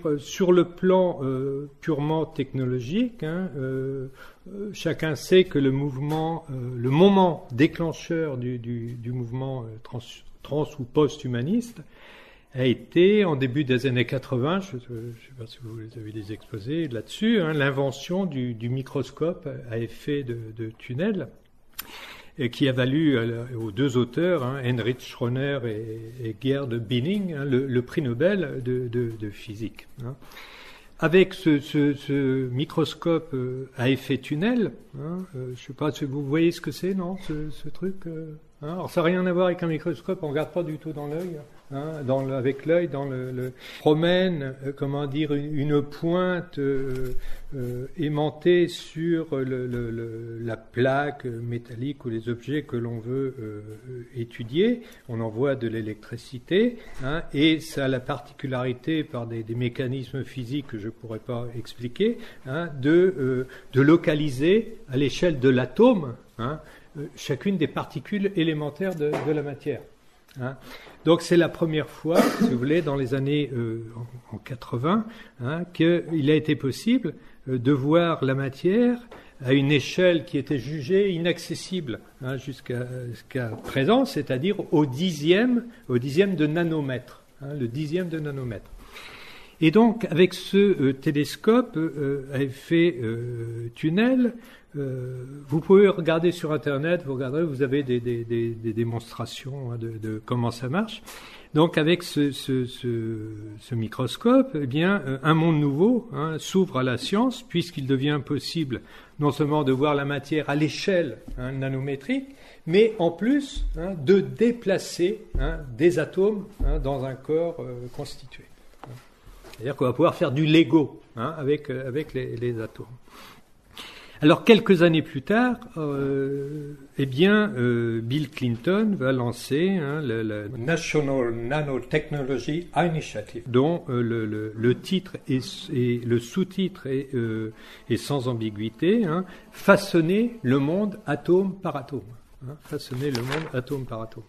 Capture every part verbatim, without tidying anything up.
Sur le plan euh, purement technologique, hein, euh, euh, chacun sait que le mouvement, euh, le moment déclencheur du, du, du mouvement euh, trans, trans ou post-humaniste a été, en début des années quatre-vingts, je ne sais pas si vous avez des exposés là-dessus, hein, l'invention du, du microscope à effet de, de tunnel, et qui a valu aux deux auteurs, hein, Heinrich Schroner et, et Gerd Binning, hein, le, le prix Nobel de, de, de physique. Hein. Avec ce, ce, ce microscope à effet tunnel, hein, euh, je ne sais pas si vous voyez ce que c'est, non, ce, ce truc euh, hein. Alors ça n'a rien à voir avec un microscope, on ne regarde pas du tout dans l'œil. Hein, dans le, avec l'œil, dans le, le promène, euh, comment dire, une, une pointe euh, euh, aimantée sur le, le, le, la plaque métallique ou les objets que l'on veut euh, étudier. On envoie de l'électricité, hein, et ça a la particularité, par des, des mécanismes physiques que je ne pourrais pas expliquer, hein, de, euh, de localiser à l'échelle de l'atome, hein, euh, chacune des particules élémentaires de, de la matière. Hein. Donc c'est la première fois, si vous voulez, dans les années euh, en, en quatre-vingts, hein, qu'il a été possible euh, de voir la matière à une échelle qui était jugée inaccessible, hein, jusqu'à, jusqu'à présent, c'est-à-dire au dixième, au dixième de nanomètre, hein, le dixième de nanomètre. Et donc avec ce euh, télescope euh, à effet euh, tunnel, Euh, vous pouvez regarder sur Internet, vous regarderez, vous avez des, des, des, des démonstrations, hein, de, de comment ça marche. Donc, avec ce, ce, ce, ce microscope, eh bien, euh, un monde nouveau, hein, s'ouvre à la science, puisqu'il devient possible non seulement de voir la matière à l'échelle, hein, nanométrique, mais en plus, hein, de déplacer, hein, des atomes, hein, dans un corps euh, constitué. C'est-à-dire qu'on va pouvoir faire du Lego, hein, avec, euh, avec les, les atomes. Alors, quelques années plus tard, euh, eh bien, euh, Bill Clinton va lancer, hein, le, le National Nanotechnology Initiative, dont euh, le, le, le titre et le sous-titre est, euh, est sans ambiguïté, hein, façonner le monde atome par atome, hein, façonner le monde atome par atome.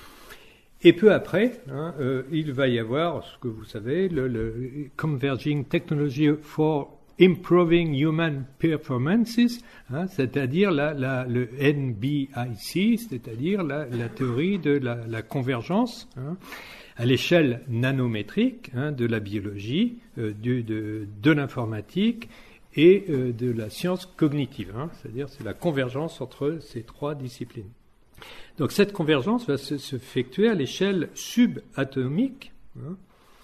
Et peu après, hein, euh, il va y avoir, ce que vous savez, le, le Converging Technology for Improving Human Performances, hein, c'est-à-dire la, la, le N B I C, c'est-à-dire la, la théorie de la, la convergence, hein, à l'échelle nanométrique, hein, de la biologie, euh, du, de, de l'informatique et euh, de la science cognitive, hein, c'est-à-dire c'est la convergence entre ces trois disciplines. Donc cette convergence va se, se effectuer à l'échelle subatomique, hein,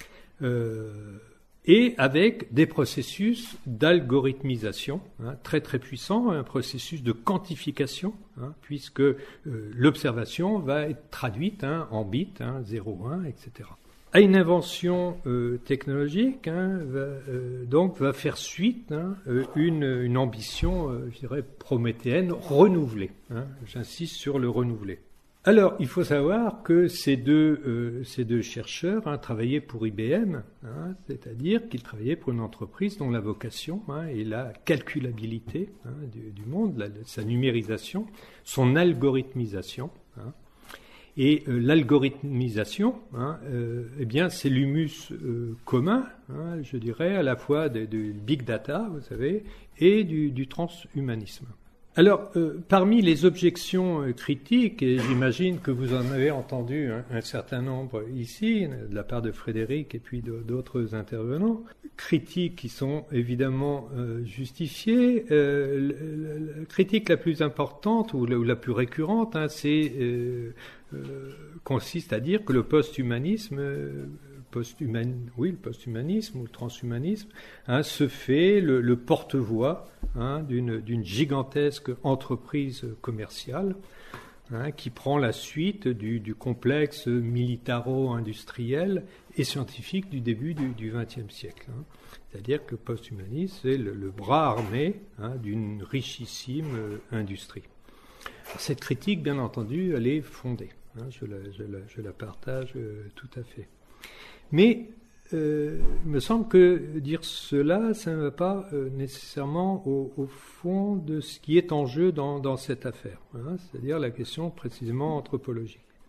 euh, et avec des processus d'algorithmisation, hein, très très puissants, un processus de quantification, hein, puisque euh, l'observation va être traduite, hein, en bits, hein, zéro, un, et cetera. À une invention euh, technologique, hein, va, euh, donc va faire suite, hein, une, une ambition, euh, je dirais, prométhéenne renouvelée. Hein, j'insiste sur le renouvelé. Alors, il faut savoir que ces deux, euh, ces deux chercheurs, hein, travaillaient pour I B M, hein, c'est-à-dire qu'ils travaillaient pour une entreprise dont la vocation, hein, est la calculabilité, hein, du, du monde, la, sa numérisation, son algorithmisation. Hein. Et euh, l'algorithmisation, hein, euh, eh bien, c'est l'humus euh, commun, hein, je dirais, à la fois du big data, vous savez, et du, du transhumanisme. Alors, euh, parmi les objections euh, critiques, et j'imagine que vous en avez entendu un, un certain nombre ici, de la part de Frédéric et puis de, d'autres intervenants, critiques qui sont évidemment euh, justifiées. Euh, la, la critique la plus importante ou la, ou la plus récurrente, hein, c'est euh, euh, consiste à dire que le post-humanisme euh, Post-human, oui, le post-humanisme ou le transhumanisme, hein, se fait le, le porte-voix, hein, d'une, d'une gigantesque entreprise commerciale, hein, qui prend la suite du, du complexe militaro-industriel et scientifique du début du vingtième siècle. Hein. C'est-à-dire que le post-humanisme, c'est le, le bras armé, hein, d'une richissime euh, industrie. Alors, cette critique, bien entendu, elle est fondée. Hein, je, la, je, la, je la partage euh, tout à fait. Mais euh, il me semble que dire cela, ça ne va pas euh, nécessairement au, au fond de ce qui est en jeu dans, dans cette affaire, hein, c'est-à-dire la question précisément anthropologique.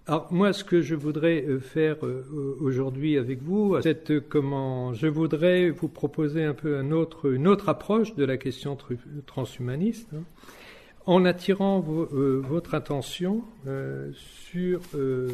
Alors moi, ce que je voudrais faire aujourd'hui avec vous, c'est comment je voudrais vous proposer un peu un autre, une autre approche de la question transhumaniste, hein, en attirant vo, euh, votre attention euh, sur euh,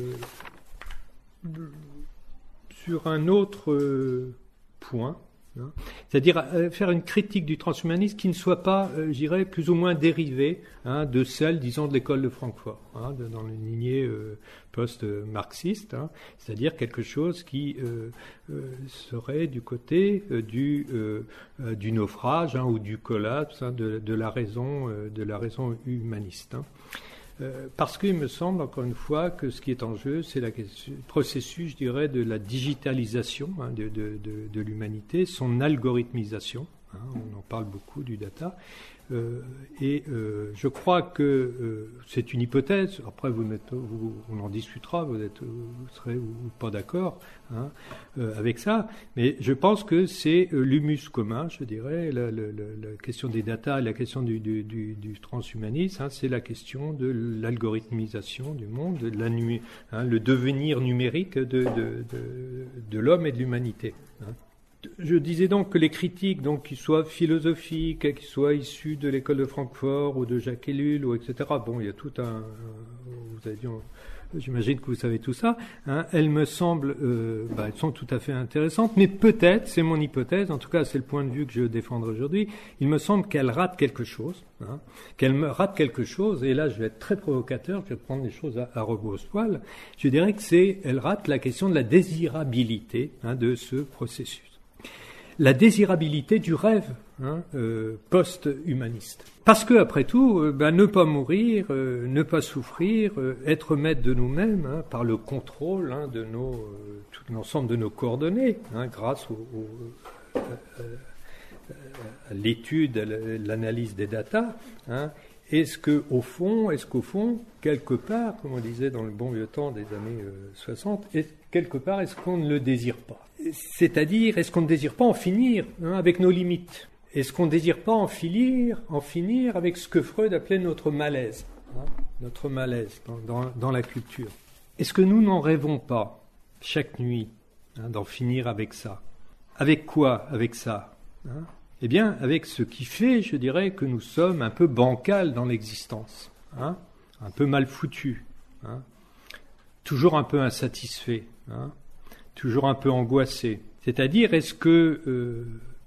sur un autre euh, point. Hein. C'est-à-dire euh, faire une critique du transhumanisme qui ne soit pas, euh, je dirais, plus ou moins dérivée hein, de celle, disons, de l'école de Francfort, hein, de, dans une lignée euh, post-marxiste, hein, c'est-à-dire quelque chose qui euh, euh, serait du côté euh, du, euh, euh, du naufrage hein, ou du collapse hein, de, de la raison, euh, de la raison humaniste. Hein. Euh, parce qu'il me semble, encore une fois, que ce qui est en jeu, c'est le processus, je dirais, de la digitalisation hein, de, de, de, de l'humanité, son algorithmisation. Hein, on en parle beaucoup du data. Euh, et euh, je crois que euh, c'est une hypothèse. Après, vous, vous, on en discutera, vous, êtes, vous serez ou, ou pas d'accord hein, euh, avec ça. Mais je pense que c'est euh, l'humus commun, je dirais. La, la, la question des data et la question du, du, du, du transhumanisme, hein, c'est la question de l'algorithmisation du monde, de la, hein, le devenir numérique de, de, de, de l'homme et de l'humanité. Hein. Je disais donc que les critiques, donc qu'ils soient philosophiques, qu'ils soient issus de l'école de Francfort ou de Jacques Ellul, ou et cetera. Bon, il y a tout un. Vous avez dit, on, j'imagine que vous savez tout ça. Hein, elles me semblent, euh, bah, elles sont tout à fait intéressantes, mais peut-être, c'est mon hypothèse. En tout cas, c'est le point de vue que je défendrai aujourd'hui. Il me semble qu'elles ratent quelque chose, hein, qu'elles me ratent quelque chose. Et là, je vais être très provocateur. Je vais prendre les choses à, à rebrousse-poil. Je dirais que c'est, elles ratent la question de la désirabilité hein, de ce processus. La désirabilité du rêve hein, euh, post-humaniste. Parce que, après tout, euh, ben, ne pas mourir, euh, ne pas souffrir, euh, être maître de nous-mêmes hein, par le contrôle hein, de nos, euh, tout l'ensemble de nos coordonnées, hein, grâce au, au, euh, euh, à l'étude, à l'analyse des datas. Hein, est-ce que, au fond, est-ce qu'au fond, quelque part, comme on disait dans le bon vieux temps des années euh, soixante, est, quelque part, est-ce qu'on ne le désire pas? C'est-à-dire, est-ce qu'on ne désire pas en finir hein, avec nos limites? Est-ce qu'on ne désire pas en finir, en finir avec ce que Freud appelait notre malaise, hein, notre malaise dans, dans, dans la culture? Est-ce que nous n'en rêvons pas chaque nuit hein, d'en finir avec ça? Avec quoi avec ça hein? Eh bien, avec ce qui fait, je dirais, que nous sommes un peu bancals dans l'existence, hein, un peu mal foutus, hein, toujours un peu insatisfaits, hein, toujours un peu angoissé. C'est-à-dire, est-ce que euh,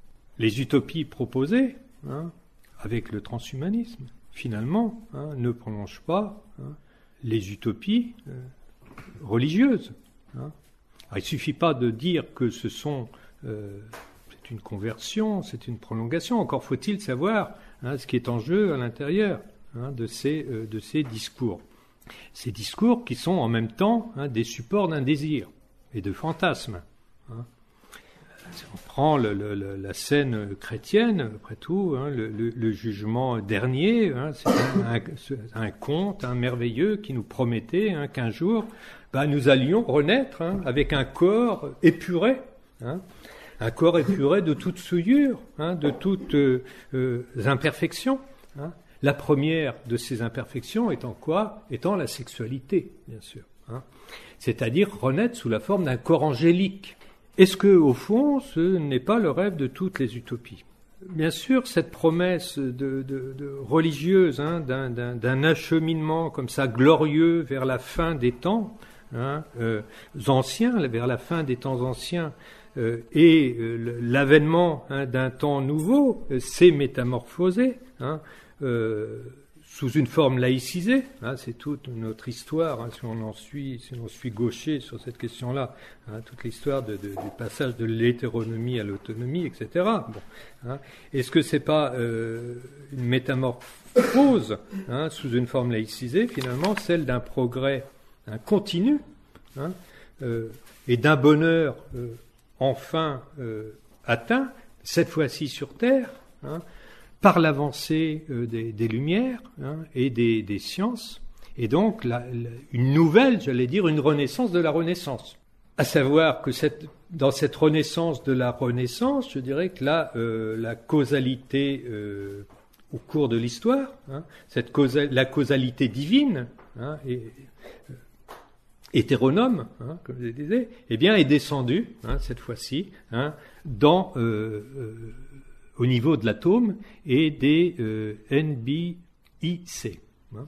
les utopies proposées, hein, avec le transhumanisme, finalement, hein, ne prolongent pas hein, les utopies euh, religieuses hein. Alors, il ne suffit pas de dire que ce sont, euh, c'est une conversion, c'est une prolongation. Encore faut-il savoir hein, ce qui est en jeu à l'intérieur hein, de ces, euh, de ces discours. Ces discours qui sont en même temps hein, des supports d'un désir et de fantasmes. Hein. Si on prend le, le, le, la scène chrétienne, après tout, hein, le, le, le jugement dernier, hein, c'est un, un, un conte un merveilleux qui nous promettait hein, qu'un jour, bah, nous allions renaître hein, avec un corps épuré, hein, un corps épuré de toute souillure, hein, de toutes euh, euh, imperfections. Hein. La première de ces imperfections étant quoi? Étant la sexualité, bien sûr. Hein. C'est-à-dire renaître sous la forme d'un corps angélique. Est-ce que, au fond, ce n'est pas le rêve de toutes les utopies? Bien sûr, cette promesse de, de, de religieuse hein, d'un, d'un, d'un acheminement comme ça glorieux vers la fin des temps hein, euh, anciens, vers la fin des temps anciens, euh, et euh, l'avènement hein, d'un temps nouveau, euh, s'est métamorphosé. Hein, euh, sous une forme laïcisée, hein, c'est toute notre histoire, hein, si on en suit, si on suit Gaucher sur cette question-là, hein, toute l'histoire de, de, du passage de l'hétéronomie à l'autonomie, et cetera. Bon, hein. Est-ce que c'est pas euh, une métamorphose hein, sous une forme laïcisée, finalement, celle d'un progrès hein, continu hein, euh, et d'un bonheur euh, enfin euh, atteint, cette fois-ci sur Terre, hein, par l'avancée euh, des, des Lumières hein, et des, des sciences, et donc la, la, une nouvelle, j'allais dire, une renaissance de la Renaissance. À savoir que cette, dans cette renaissance de la Renaissance, je dirais que là, euh, la causalité euh, au cours de l'histoire, hein, cette causa, la causalité divine, hein, et, euh, hétéronome, hein, comme je le disais, eh bien, est descendu, hein, cette fois-ci, hein, dans, euh, euh, au niveau de l'atome et des euh, N B I C. Hein,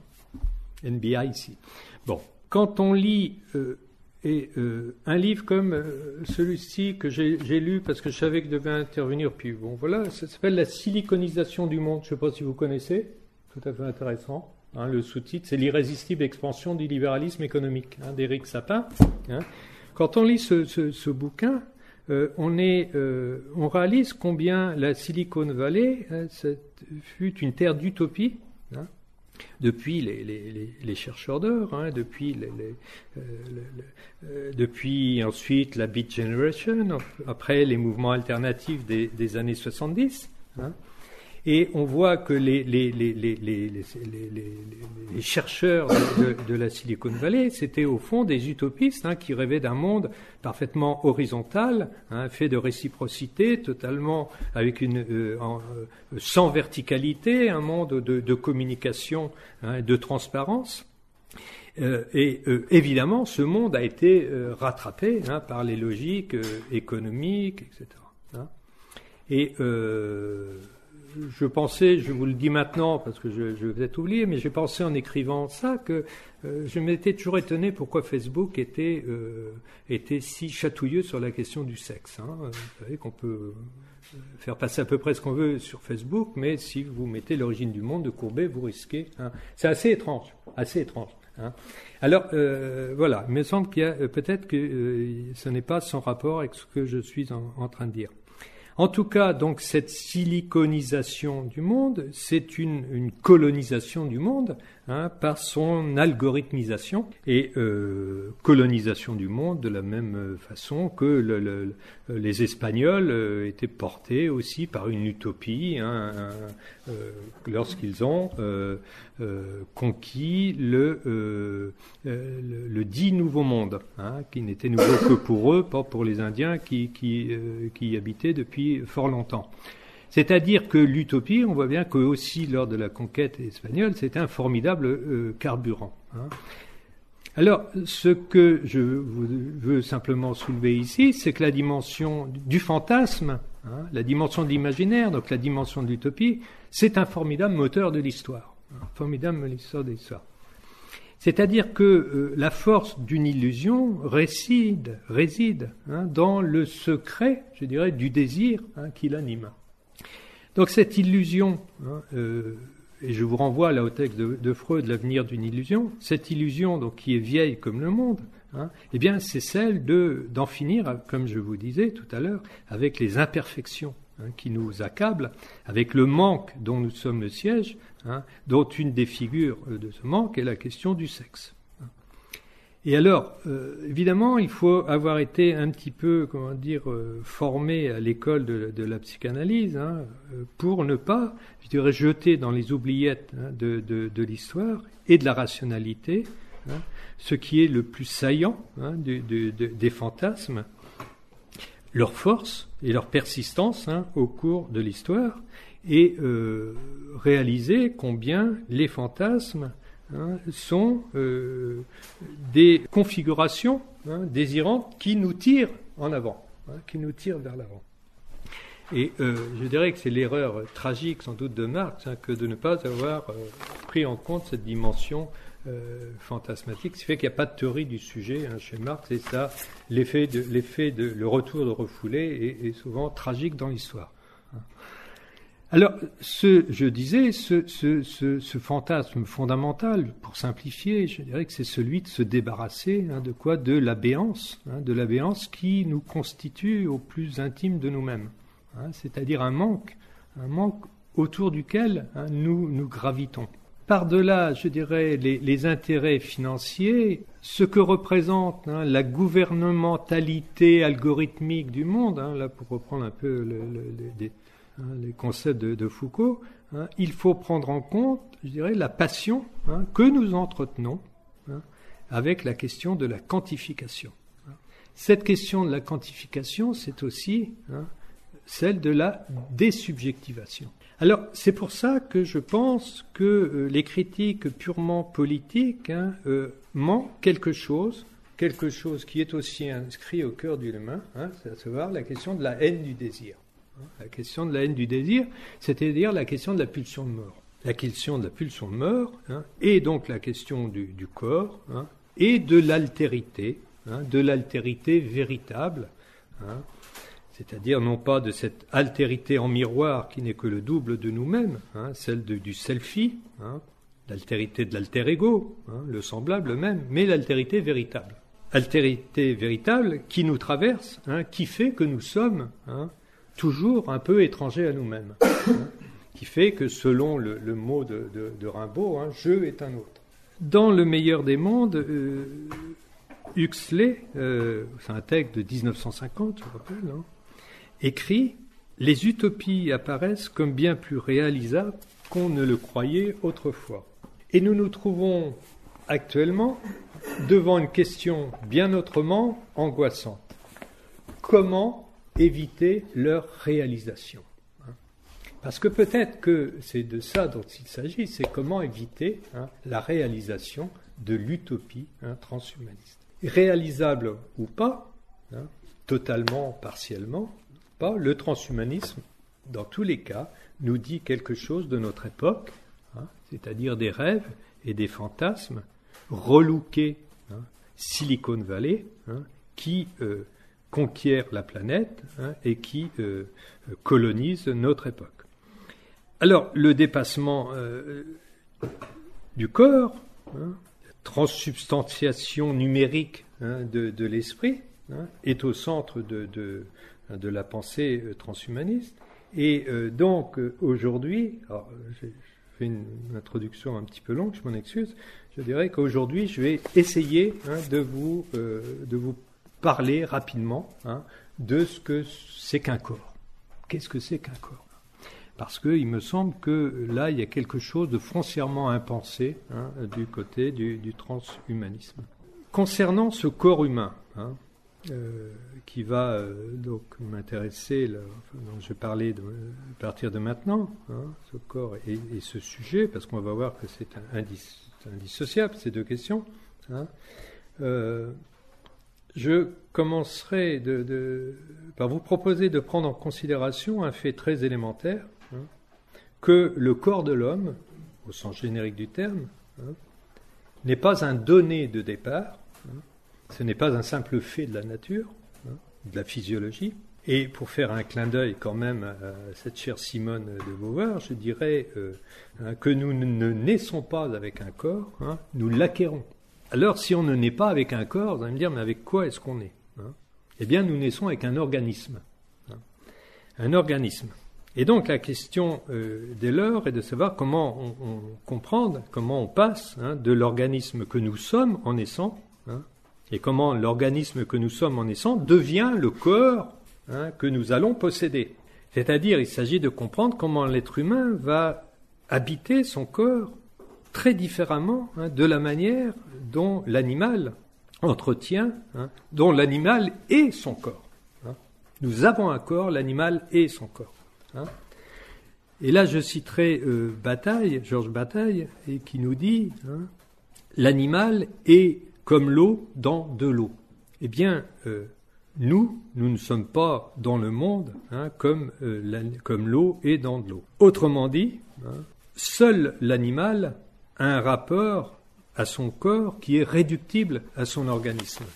N B I C. Bon, quand on lit euh, et, euh, un livre comme euh, celui-ci que j'ai, j'ai lu parce que je savais que je devais intervenir, puis bon, voilà, ça s'appelle La siliconisation du monde. Je ne sais pas si vous connaissez, tout à fait intéressant. Hein, le sous-titre, c'est l'irrésistible expansion du libéralisme économique, hein, d'Éric Sapin. Hein. Quand on lit ce, ce, ce bouquin, euh, on, est, euh, on réalise combien la Silicon Valley hein, fut une terre d'utopie, hein, depuis les, les, les, les chercheurs d'or, hein, depuis, les, les, euh, le, euh, depuis ensuite la Beat Generation, après les mouvements alternatifs des, des années soixante-dix. Hein. Et on voit que les, les, les, les, les, les, les, les chercheurs de, de, de la Silicon Valley, c'était au fond des utopistes hein, qui rêvaient d'un monde parfaitement horizontal, hein, fait de réciprocité, totalement avec une euh, en, euh, sans verticalité, un monde de, de communication, hein, de transparence. Euh, et euh, évidemment, ce monde a été euh, rattrapé hein, par les logiques euh, économiques, et cetera. Hein. Et euh, je pensais, je vous le dis maintenant parce que je, je vais peut-être oublier, mais j'ai pensé en écrivant ça que euh, je m'étais toujours étonné pourquoi Facebook était, euh, était si chatouilleux sur la question du sexe. Hein. Vous savez qu'on peut faire passer à peu près ce qu'on veut sur Facebook, mais si vous mettez l'origine du monde de Courbet, vous risquez. Hein. C'est assez étrange, assez étrange. Hein. Alors euh, voilà, il me semble qu'il y a euh, peut-être que euh, ce n'est pas sans rapport avec ce que je suis en, en train de dire. En tout cas, donc, cette siliconisation du monde, c'est une, une colonisation du monde hein, par son algorithmisation et euh, colonisation du monde de la même façon que le, le, les Espagnols euh, étaient portés aussi par une utopie hein, euh, lorsqu'ils ont euh, euh, conquis le, euh, le, le dit nouveau monde, hein, qui n'était nouveau que pour eux, pas pour les Indiens qui, qui, euh, qui y habitaient depuis fort longtemps. C'est-à-dire que l'utopie, on voit bien que aussi lors de la conquête espagnole, c'était un formidable euh, carburant. Hein. Alors, ce que je veux simplement soulever ici, c'est que la dimension du fantasme, hein, la dimension de l'imaginaire, donc la dimension de l'utopie, c'est un formidable moteur de l'histoire, un formidable moteur de l'histoire. C'est-à-dire que euh, la force d'une illusion réside, réside hein, dans le secret, je dirais, du désir hein, qui l'anime. Donc cette illusion, hein, euh, et je vous renvoie là au texte de, de Freud, l'avenir d'une illusion, cette illusion donc qui est vieille comme le monde, hein, eh bien c'est celle de d'en finir, comme je vous disais tout à l'heure, avec les imperfections hein, qui nous accablent, avec le manque dont nous sommes le siège, hein, dont une des figures de ce manque est la question du sexe. Et alors, euh, évidemment, il faut avoir été un petit peu, comment dire, euh, formé à l'école de, de la psychanalyse hein, pour ne pas, je dirais, jeter dans les oubliettes hein, de, de, de l'histoire et de la rationalité hein, ce qui est le plus saillant hein, de, de, de, des fantasmes, leur force et leur persistance hein, au cours de l'histoire, et euh, réaliser combien les fantasmes Hein, sont euh, des configurations hein, désirantes qui nous tirent en avant, hein, qui nous tirent vers l'avant. Et euh, je dirais que c'est l'erreur tragique sans doute de Marx hein, que de ne pas avoir euh, pris en compte cette dimension euh, fantasmatique, ce qui fait qu'il n'y a pas de théorie du sujet hein, chez Marx, et ça, l'effet de, l'effet de le retour de refoulé est, est souvent tragique dans l'histoire. Hein. Alors, ce, je disais, ce, ce, ce, ce fantasme fondamental, pour simplifier, je dirais que c'est celui de se débarrasser hein, de quoi ? De la béance, hein, de la béance qui nous constitue au plus intime de nous-mêmes. Hein, c'est-à-dire un manque, un manque autour duquel hein, nous, nous gravitons. Par-delà, je dirais, les, les intérêts financiers, ce que représente hein, la gouvernementalité algorithmique du monde, hein, là pour reprendre un peu le, le, les, les concepts de, de Foucault, hein, il faut prendre en compte, je dirais, la passion hein, que nous entretenons hein, avec la question de la quantification. Cette question de la quantification, c'est aussi hein, celle de la désubjectivation. Alors, c'est pour ça que je pense que euh, les critiques purement politiques hein, euh, manquent quelque chose quelque chose qui est aussi inscrit au cœur de l'humain, hein, c'est à savoir la question de la haine du désir. Hein, la question de la haine du désir, c'est-à-dire la question de la pulsion de mort. La question de la pulsion de mort, hein, et donc la question du, du corps, hein, et de l'altérité, hein, de l'altérité véritable, hein, c'est-à-dire non pas de cette altérité en miroir qui n'est que le double de nous-mêmes, hein, celle de, du selfie, hein, l'altérité de l'alter ego, hein, le semblable même, mais l'altérité véritable. Altérité véritable qui nous traverse, hein, qui fait que nous sommes, hein, toujours un peu étrangers à nous-mêmes, hein, qui fait que selon le, le mot de, de, de Rimbaud, hein, je est un autre. Dans Le meilleur des mondes, euh, Huxley, euh, c'est un texte de dix-neuf cent cinquante, je rappelle, hein, écrit « Les utopies apparaissent comme bien plus réalisables qu'on ne le croyait autrefois. » Et nous nous trouvons actuellement devant une question bien autrement angoissante. Comment éviter leur réalisation ? Parce que peut-être que c'est de ça dont il s'agit, c'est comment éviter, hein, la réalisation de l'utopie, hein, transhumaniste. Réalisable ou pas, hein, totalement, partiellement, pas, le transhumanisme, dans tous les cas, nous dit quelque chose de notre époque, hein, c'est-à-dire des rêves et des fantasmes relookés, hein, Silicon Valley, hein, qui euh, conquièrent la planète, hein, et qui euh, colonisent notre époque. Alors, le dépassement euh, du corps, hein, la transsubstantiation numérique, hein, de, de l'esprit, hein, est au centre de, de, de la pensée transhumaniste. Et euh, donc, euh, aujourd'hui, alors, j'ai fait une, une introduction un petit peu longue, je m'en excuse, je dirais qu'aujourd'hui, je vais essayer, hein, de, vous, euh, de vous parler rapidement, hein, de ce que c'est qu'un corps. Qu'est-ce que c'est qu'un corps ? Parce qu'il me semble que là, il y a quelque chose de foncièrement impensé, hein, du côté du, du transhumanisme. Concernant ce corps humain, hein, euh, qui va euh, donc m'intéresser, là, enfin, dont je vais parler de, à partir de maintenant, hein, ce corps et, et ce sujet, parce qu'on va voir que c'est un, indis, indissociable, ces deux questions. Hein, euh, je commencerai de, de, par vous proposer de prendre en considération un fait très élémentaire, hein, que le corps de l'homme, au sens générique du terme, hein, n'est pas un donné de départ, hein, ce n'est pas un simple fait de la nature, hein, de la physiologie. Et pour faire un clin d'œil quand même à cette chère Simone de Beauvoir, je dirais euh, hein, que nous ne naissons pas avec un corps, hein, nous l'acquérons. Alors, si on ne naît pas avec un corps, vous allez me dire, mais avec quoi est-ce qu'on naît, hein ? Eh bien, nous naissons avec un organisme. Hein, un organisme. Et donc, la question, euh, dès lors, est de savoir comment on, on comprendre, comment on passe, hein, de l'organisme que nous sommes en naissant, hein, et comment l'organisme que nous sommes en naissant devient le corps, hein, que nous allons posséder. C'est-à-dire, il s'agit de comprendre comment l'être humain va habiter son corps très différemment, hein, de la manière dont l'animal entretient, hein, dont l'animal est son corps. Hein. Nous avons un corps, l'animal est son corps. Hein. Et là, je citerai euh, Bataille, Georges Bataille, et qui nous dit, hein, l'animal est comme l'eau dans de l'eau. Eh bien, euh, nous, nous ne sommes pas dans le monde, hein, comme, euh, la, comme l'eau est dans de l'eau. Autrement dit, hein, seul l'animal a un rapport à son corps qui est réductible à son organisme.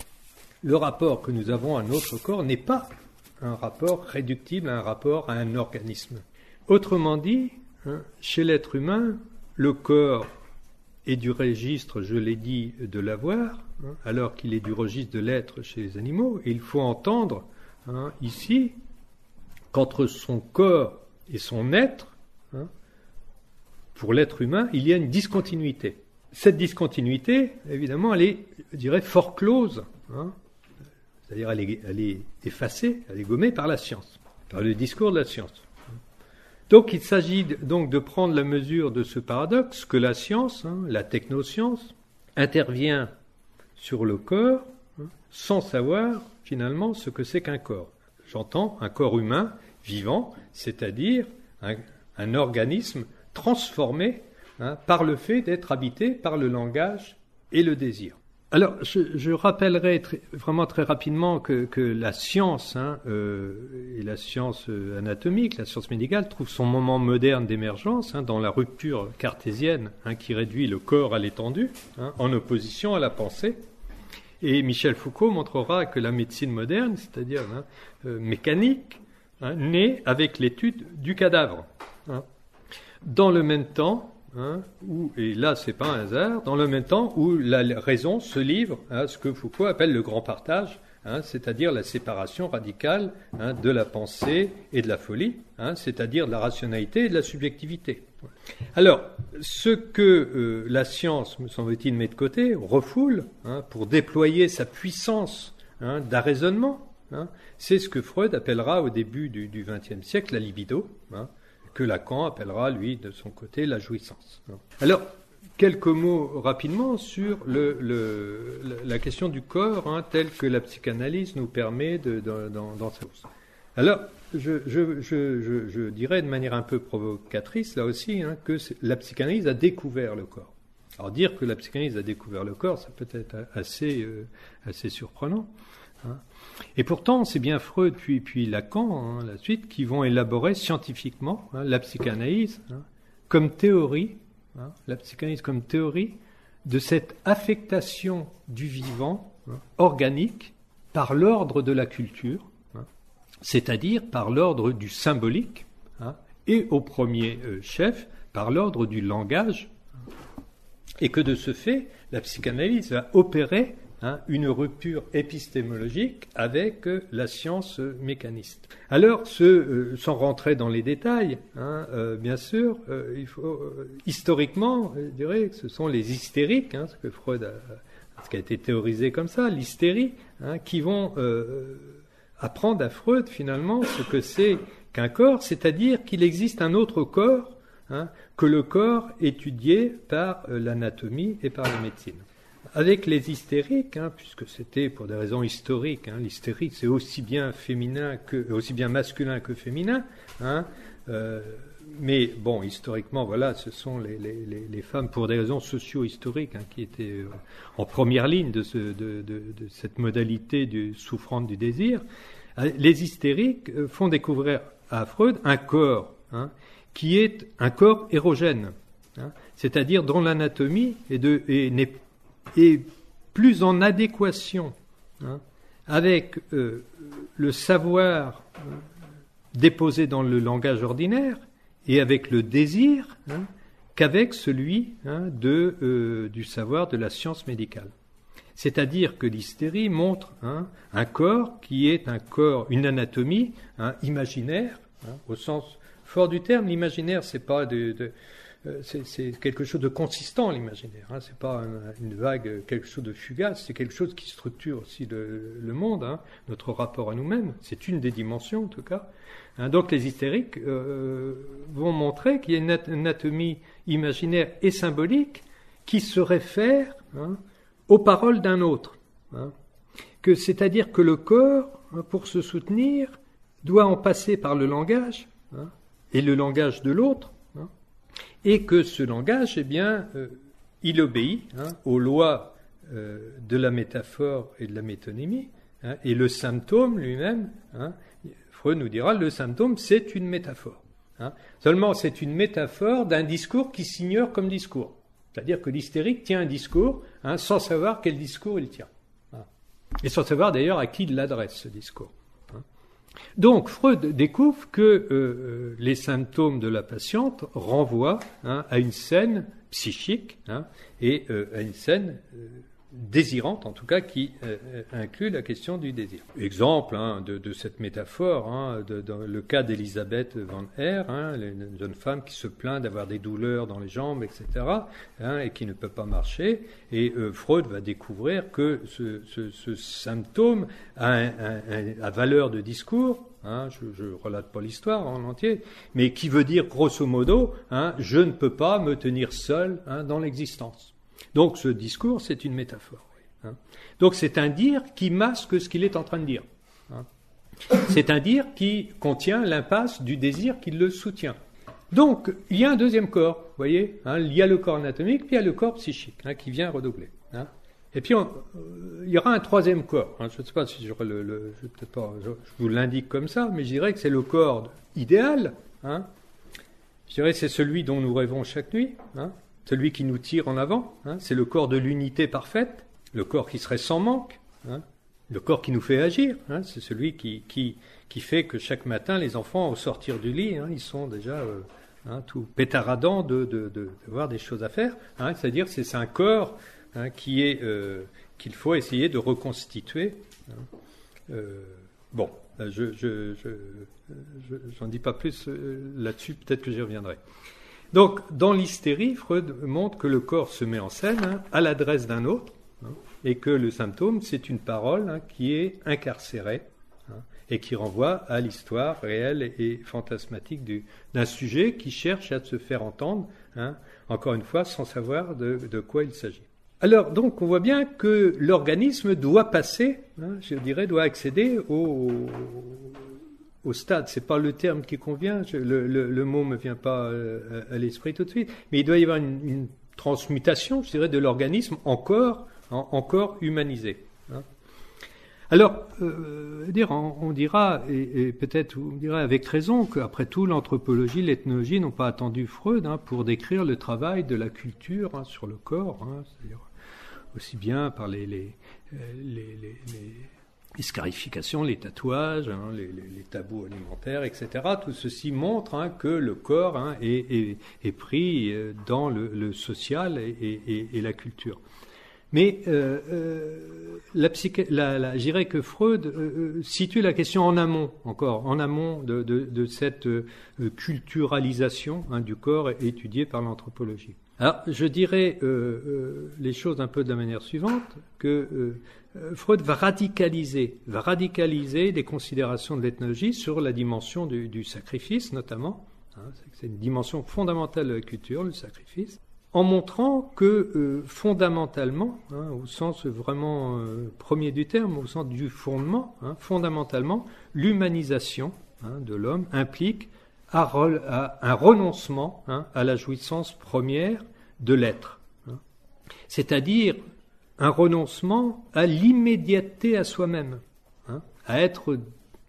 Le rapport que nous avons à notre corps n'est pas un rapport réductible à un rapport à un organisme. Autrement dit, hein, chez l'être humain, le corps est du registre, je l'ai dit, de l'avoir, hein, alors qu'il est du registre de l'être chez les animaux. Et il faut entendre, hein, ici qu'entre son corps et son être, hein, pour l'être humain, il y a une discontinuité. Cette discontinuité, évidemment, elle est, je dirais, fort close, hein, c'est-à-dire elle est, elle est effacée, elle est gommée par la science, par le discours de la science. Donc il s'agit donc de prendre la mesure de ce paradoxe que la science, hein, la technoscience, intervient sur le corps, hein, sans savoir finalement ce que c'est qu'un corps. J'entends un corps humain vivant, c'est-à-dire un, un organisme transformé, hein, par le fait d'être habité par le langage et le désir. Alors, je, je rappellerai très, vraiment très rapidement que, que la science, hein, euh, et la science anatomique, la science médicale, trouve son moment moderne d'émergence hein, dans la rupture cartésienne hein, qui réduit le corps à l'étendue, hein, en opposition à la pensée. Et Michel Foucault montrera que la médecine moderne, c'est-à-dire hein, euh, mécanique, hein, naît avec l'étude du cadavre. Hein. Dans le même temps, Hein, où, et là c'est pas un hasard, dans le même temps où la raison se livre à ce que Foucault appelle le grand partage, hein, c'est-à-dire la séparation radicale hein, de la pensée et de la folie, hein, c'est-à-dire de la rationalité et de la subjectivité. Alors, ce que euh, la science, me semble-t-il, met de côté, refoule, hein, pour déployer sa puissance hein, d'arraisonnement, hein, c'est ce que Freud appellera au début du vingtième siècle la libido, hein, que Lacan appellera, lui, de son côté, la jouissance. Alors, quelques mots rapidement sur le, le, la question du corps, hein, telle que la psychanalyse nous permet de, de, dans, dans sa course. Alors, je, je, je, je, je dirais de manière un peu provocatrice, là aussi, hein, que la psychanalyse a découvert le corps. Alors, dire que la psychanalyse a découvert le corps, ça peut être assez, euh, assez surprenant. Hein. Et pourtant, c'est bien Freud puis, puis Lacan, hein, la suite, qui vont élaborer scientifiquement hein, la psychanalyse hein, comme théorie, hein, la psychanalyse comme théorie de cette affectation du vivant hein, organique par l'ordre de la culture, hein, c'est-à-dire par l'ordre du symbolique, hein, et au premier euh, chef, par l'ordre du langage, hein, et que de ce fait, la psychanalyse va opérer Hein, une rupture épistémologique avec euh, la science euh, mécaniste. Alors, ce, euh, sans rentrer dans les détails, hein, euh, bien sûr, euh, il faut, euh, historiquement, je dirais que ce sont les hystériques, hein, ce que Freud a, ce qui a été théorisé comme ça, l'hystérie, hein, qui vont euh, apprendre à Freud finalement ce que c'est qu'un corps, c'est-à-dire qu'il existe un autre corps hein, que le corps étudié par euh, l'anatomie et par la médecine. Avec les hystériques, hein, puisque c'était pour des raisons historiques, hein, l'hystérie c'est aussi bien féminin que, aussi bien masculin que féminin, hein, euh, mais bon, historiquement, voilà, ce sont les, les, les femmes pour des raisons socio-historiques hein, qui étaient euh, en première ligne de, ce, de, de, de cette modalité du, souffrante du désir. Les hystériques euh, font découvrir à Freud un corps hein, qui est un corps érogène, hein, c'est-à-dire dont l'anatomie est de, est, n'est est plus en adéquation hein, avec euh, le savoir euh, déposé dans le langage ordinaire et avec le désir hein, qu'avec celui hein, de, euh, du savoir de la science médicale. C'est-à-dire que l'hystérie montre hein, un corps qui est un corps, une anatomie hein, imaginaire, hein, au sens fort du terme. L'imaginaire, c'est pas de... de C'est, c'est quelque chose de consistant, l'imaginaire. Hein. C'est pas une, une vague, quelque chose de fugace. C'est quelque chose qui structure aussi le, le monde, hein, notre rapport à nous-mêmes. C'est une des dimensions, en tout cas. Hein, donc, les hystériques euh, vont montrer qu'il y a une anatomie imaginaire et symbolique qui se réfère hein, aux paroles d'un autre. Hein. Que, c'est-à-dire que le corps, hein, pour se soutenir, doit en passer par le langage hein, et le langage de l'autre. Et que ce langage, eh bien, euh, il obéit hein, aux lois euh, de la métaphore et de la métonymie. Hein, et le symptôme lui-même, hein, Freud nous dira, le symptôme, c'est une métaphore. Hein. Seulement, c'est une métaphore d'un discours qui s'ignore comme discours. C'est-à-dire que l'hystérique tient un discours hein, sans savoir quel discours il tient. Hein. Et sans savoir d'ailleurs à qui il l'adresse, ce discours. Donc, Freud découvre que euh, les symptômes de la patiente renvoient hein, à une scène psychique hein, et euh, à une scène euh, désirante, en tout cas, qui euh, inclut la question du désir. Exemple hein, de, de cette métaphore, hein, de, dans le cas d'Elisabeth Van Eyre, hein, une jeune femme qui se plaint d'avoir des douleurs dans les jambes, et cetera, hein, et qui ne peut pas marcher. Et euh, Freud va découvrir que ce, ce, ce symptôme a, un, un, un, a valeur de discours. Hein, je ne relate pas l'histoire en entier, mais qui veut dire grosso modo, hein, je ne peux pas me tenir seul hein, dans l'existence. Donc ce discours, c'est une métaphore. Hein. Donc c'est un dire qui masque ce qu'il est en train de dire. Hein. C'est un dire qui contient l'impasse du désir qui le soutient. Donc il y a un deuxième corps, vous voyez, hein, il y a le corps anatomique, puis il y a le corps psychique hein, qui vient redoubler. Hein. Et puis, on, euh, il y aura un troisième corps. Hein. Je ne sais pas si j'aurai le, le je, peut-être pas, je, je vous l'indique comme ça, mais je dirais que c'est le corps idéal. Hein. Je dirais que c'est celui dont nous rêvons chaque nuit, hein. Celui qui nous tire en avant. Hein. C'est le corps de l'unité parfaite, le corps qui serait sans manque, hein. Le corps qui nous fait agir. Hein. C'est celui qui, qui, qui fait que chaque matin, les enfants, au sortir du lit, hein, ils sont déjà euh, hein, tout pétaradants de, de, de, de voir des choses à faire. Hein. C'est-à-dire que c'est, c'est un corps hein, qui est, euh, qu'il faut essayer de reconstituer. Hein. Euh, bon, je, je, je, je, j'en dis pas plus euh, là-dessus, peut-être que j'y reviendrai. Donc, dans l'hystérie, Freud montre que le corps se met en scène hein, à l'adresse d'un autre, hein, et que le symptôme, c'est une parole hein, qui est incarcérée hein, et qui renvoie à l'histoire réelle et, et fantasmatique du, d'un sujet qui cherche à se faire entendre, hein, encore une fois, sans savoir de, de quoi il s'agit. Alors, donc, on voit bien que l'organisme doit passer, hein, je dirais, doit accéder au, au stade. C'est pas le terme qui convient, je, le, le, le mot me vient pas euh, à l'esprit tout de suite, mais il doit y avoir une, une transmutation, je dirais, de l'organisme encore, en, encore humanisé. Hein. Alors, euh, dire, on, on dira, et, et peut-être on dira avec raison, qu'après tout, l'anthropologie, l'ethnologie n'ont pas attendu Freud hein, pour décrire le travail de la culture hein, sur le corps, hein, c'est-à-dire aussi bien par les, les, les, les, les, les scarifications, les tatouages, hein, les, les, les tabous alimentaires, et cetera. Tout ceci montre hein, que le corps hein, est, est, est pris dans le, le social et, et, et la culture. Mais euh, euh, la psyché, la, la, je dirais que Freud euh, situe la question en amont, encore, en amont de, de, de cette euh, culturalisation hein, du corps étudiée par l'anthropologie. Alors, je dirais euh, euh, les choses un peu de la manière suivante, que euh, Freud va radicaliser, va radicaliser des considérations de l'ethnologie sur la dimension du, du sacrifice, notamment. Hein, c'est une dimension fondamentale de la culture, le sacrifice. En montrant que euh, fondamentalement, hein, au sens vraiment euh, premier du terme, au sens du fondement, hein, fondamentalement, l'humanisation hein, de l'homme implique à re, à un renoncement hein, à la jouissance première de l'être. Hein. C'est-à-dire un renoncement à l'immédiateté à soi-même, hein, à être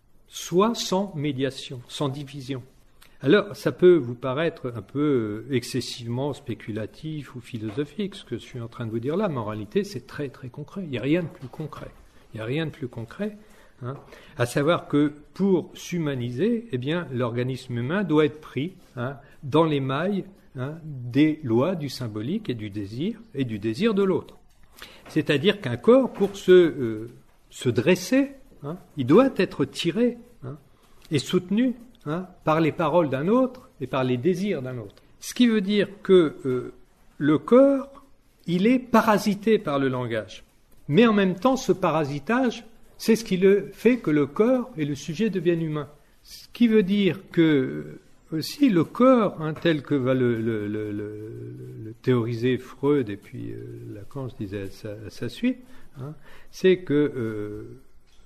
soi sans médiation, sans division. Alors, ça peut vous paraître un peu excessivement spéculatif ou philosophique, ce que je suis en train de vous dire là, mais en réalité, c'est très, très concret. Il n'y a rien de plus concret. Il n'y a rien de plus concret, hein, à savoir que pour s'humaniser, eh bien, l'organisme humain doit être pris hein, dans les mailles hein, des lois du symbolique et du désir, et du désir de l'autre. C'est-à-dire qu'un corps, pour se, euh, se dresser, hein, il doit être tiré hein, et soutenu Hein, par les paroles d'un autre et par les désirs d'un autre. Ce qui veut dire que euh, le corps, il est parasité par le langage. Mais en même temps, ce parasitage, c'est ce qui le fait que le corps et le sujet deviennent humains. Ce qui veut dire que aussi le corps, hein, tel que va le, le, le, le, le théoriser Freud et puis euh, Lacan, je disais à sa, à sa suite, hein, c'est que euh,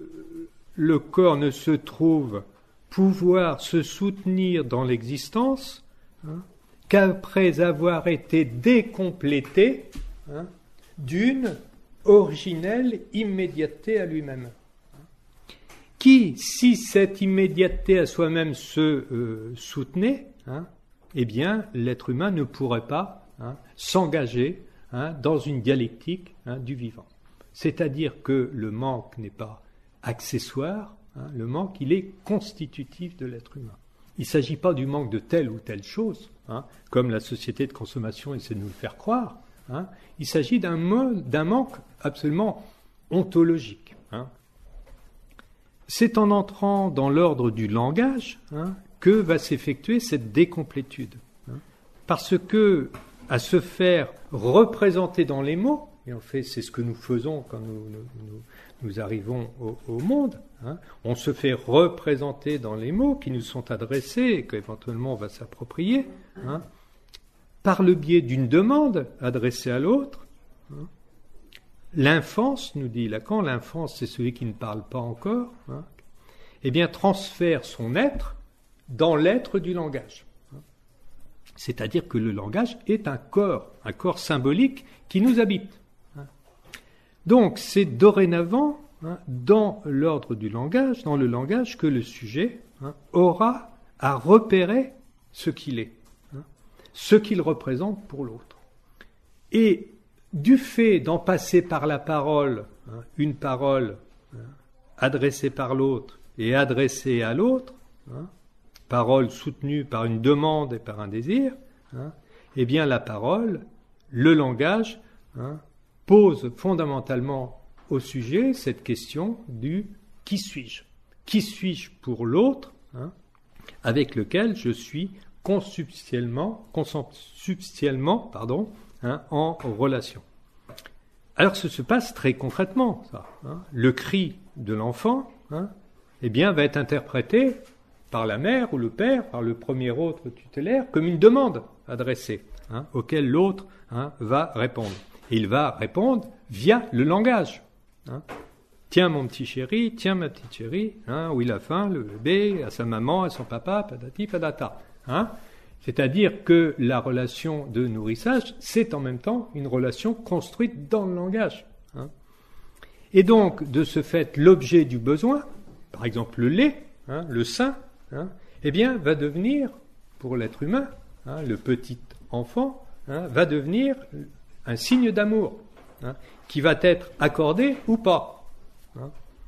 le corps ne se trouve pouvoir se soutenir dans l'existence hein, qu'après avoir été décomplété hein, d'une originelle immédiateté à lui-même. Qui, si cette immédiateté à soi-même se euh, soutenait, hein, eh bien, l'être humain ne pourrait pas hein, s'engager hein, dans une dialectique hein, du vivant. C'est-à-dire que le manque n'est pas accessoire, hein, le manque, il est constitutif de l'être humain. Il ne s'agit pas du manque de telle ou telle chose, hein, comme la société de consommation essaie de nous le faire croire. Hein. Il s'agit d'un, mo- d'un manque absolument ontologique. Hein. C'est en entrant dans l'ordre du langage hein, que va s'effectuer cette décomplétude. Hein. Parce que, à se faire représenter dans les mots, et en fait c'est ce que nous faisons quand nous, nous, nous, nous arrivons au, au monde, hein, on se fait représenter dans les mots qui nous sont adressés et qu'éventuellement on va s'approprier, hein, par le biais d'une demande adressée à l'autre. Hein. L'enfance, nous dit Lacan, l'enfance c'est celui qui ne parle pas encore, hein, eh bien transfère son être dans l'être du langage. Hein. C'est-à-dire que le langage est un corps, un corps symbolique qui nous habite. Hein. Donc, c'est dorénavant, hein, dans l'ordre du langage, dans le langage, que le sujet, hein, aura à repérer ce qu'il est, hein, ce qu'il représente pour l'autre. Et du fait d'en passer par la parole, hein, une parole, hein, adressée par l'autre et adressée à l'autre, hein, parole soutenue par une demande et par un désir, hein, eh bien la parole, le langage, hein, pose fondamentalement au sujet cette question du « qui suis-je » ? Qui suis-je pour l'autre, hein, avec lequel je suis consubstantiellement, consubstantiellement pardon, hein, en relation. Alors ça se passe très concrètement, ça. Hein. Le cri de l'enfant, hein, eh bien, va être interprété par la mère ou le père, par le premier autre tutélaire, comme une demande adressée, hein, auquel l'autre, hein, va répondre. Et il va répondre via le langage. Hein. Tiens mon petit chéri, tiens ma petite chérie, hein, où il a faim, le bébé, à sa maman, à son papa, patati patata. Hein. C'est-à-dire que la relation de nourrissage, c'est en même temps une relation construite dans le langage. Hein. Et donc, de ce fait, l'objet du besoin, par exemple le lait, hein, le sein, hein, eh bien, va devenir, pour l'être humain, hein, le petit enfant, hein, va devenir un signe d'amour, hein, qui va être accordé ou pas. Hein.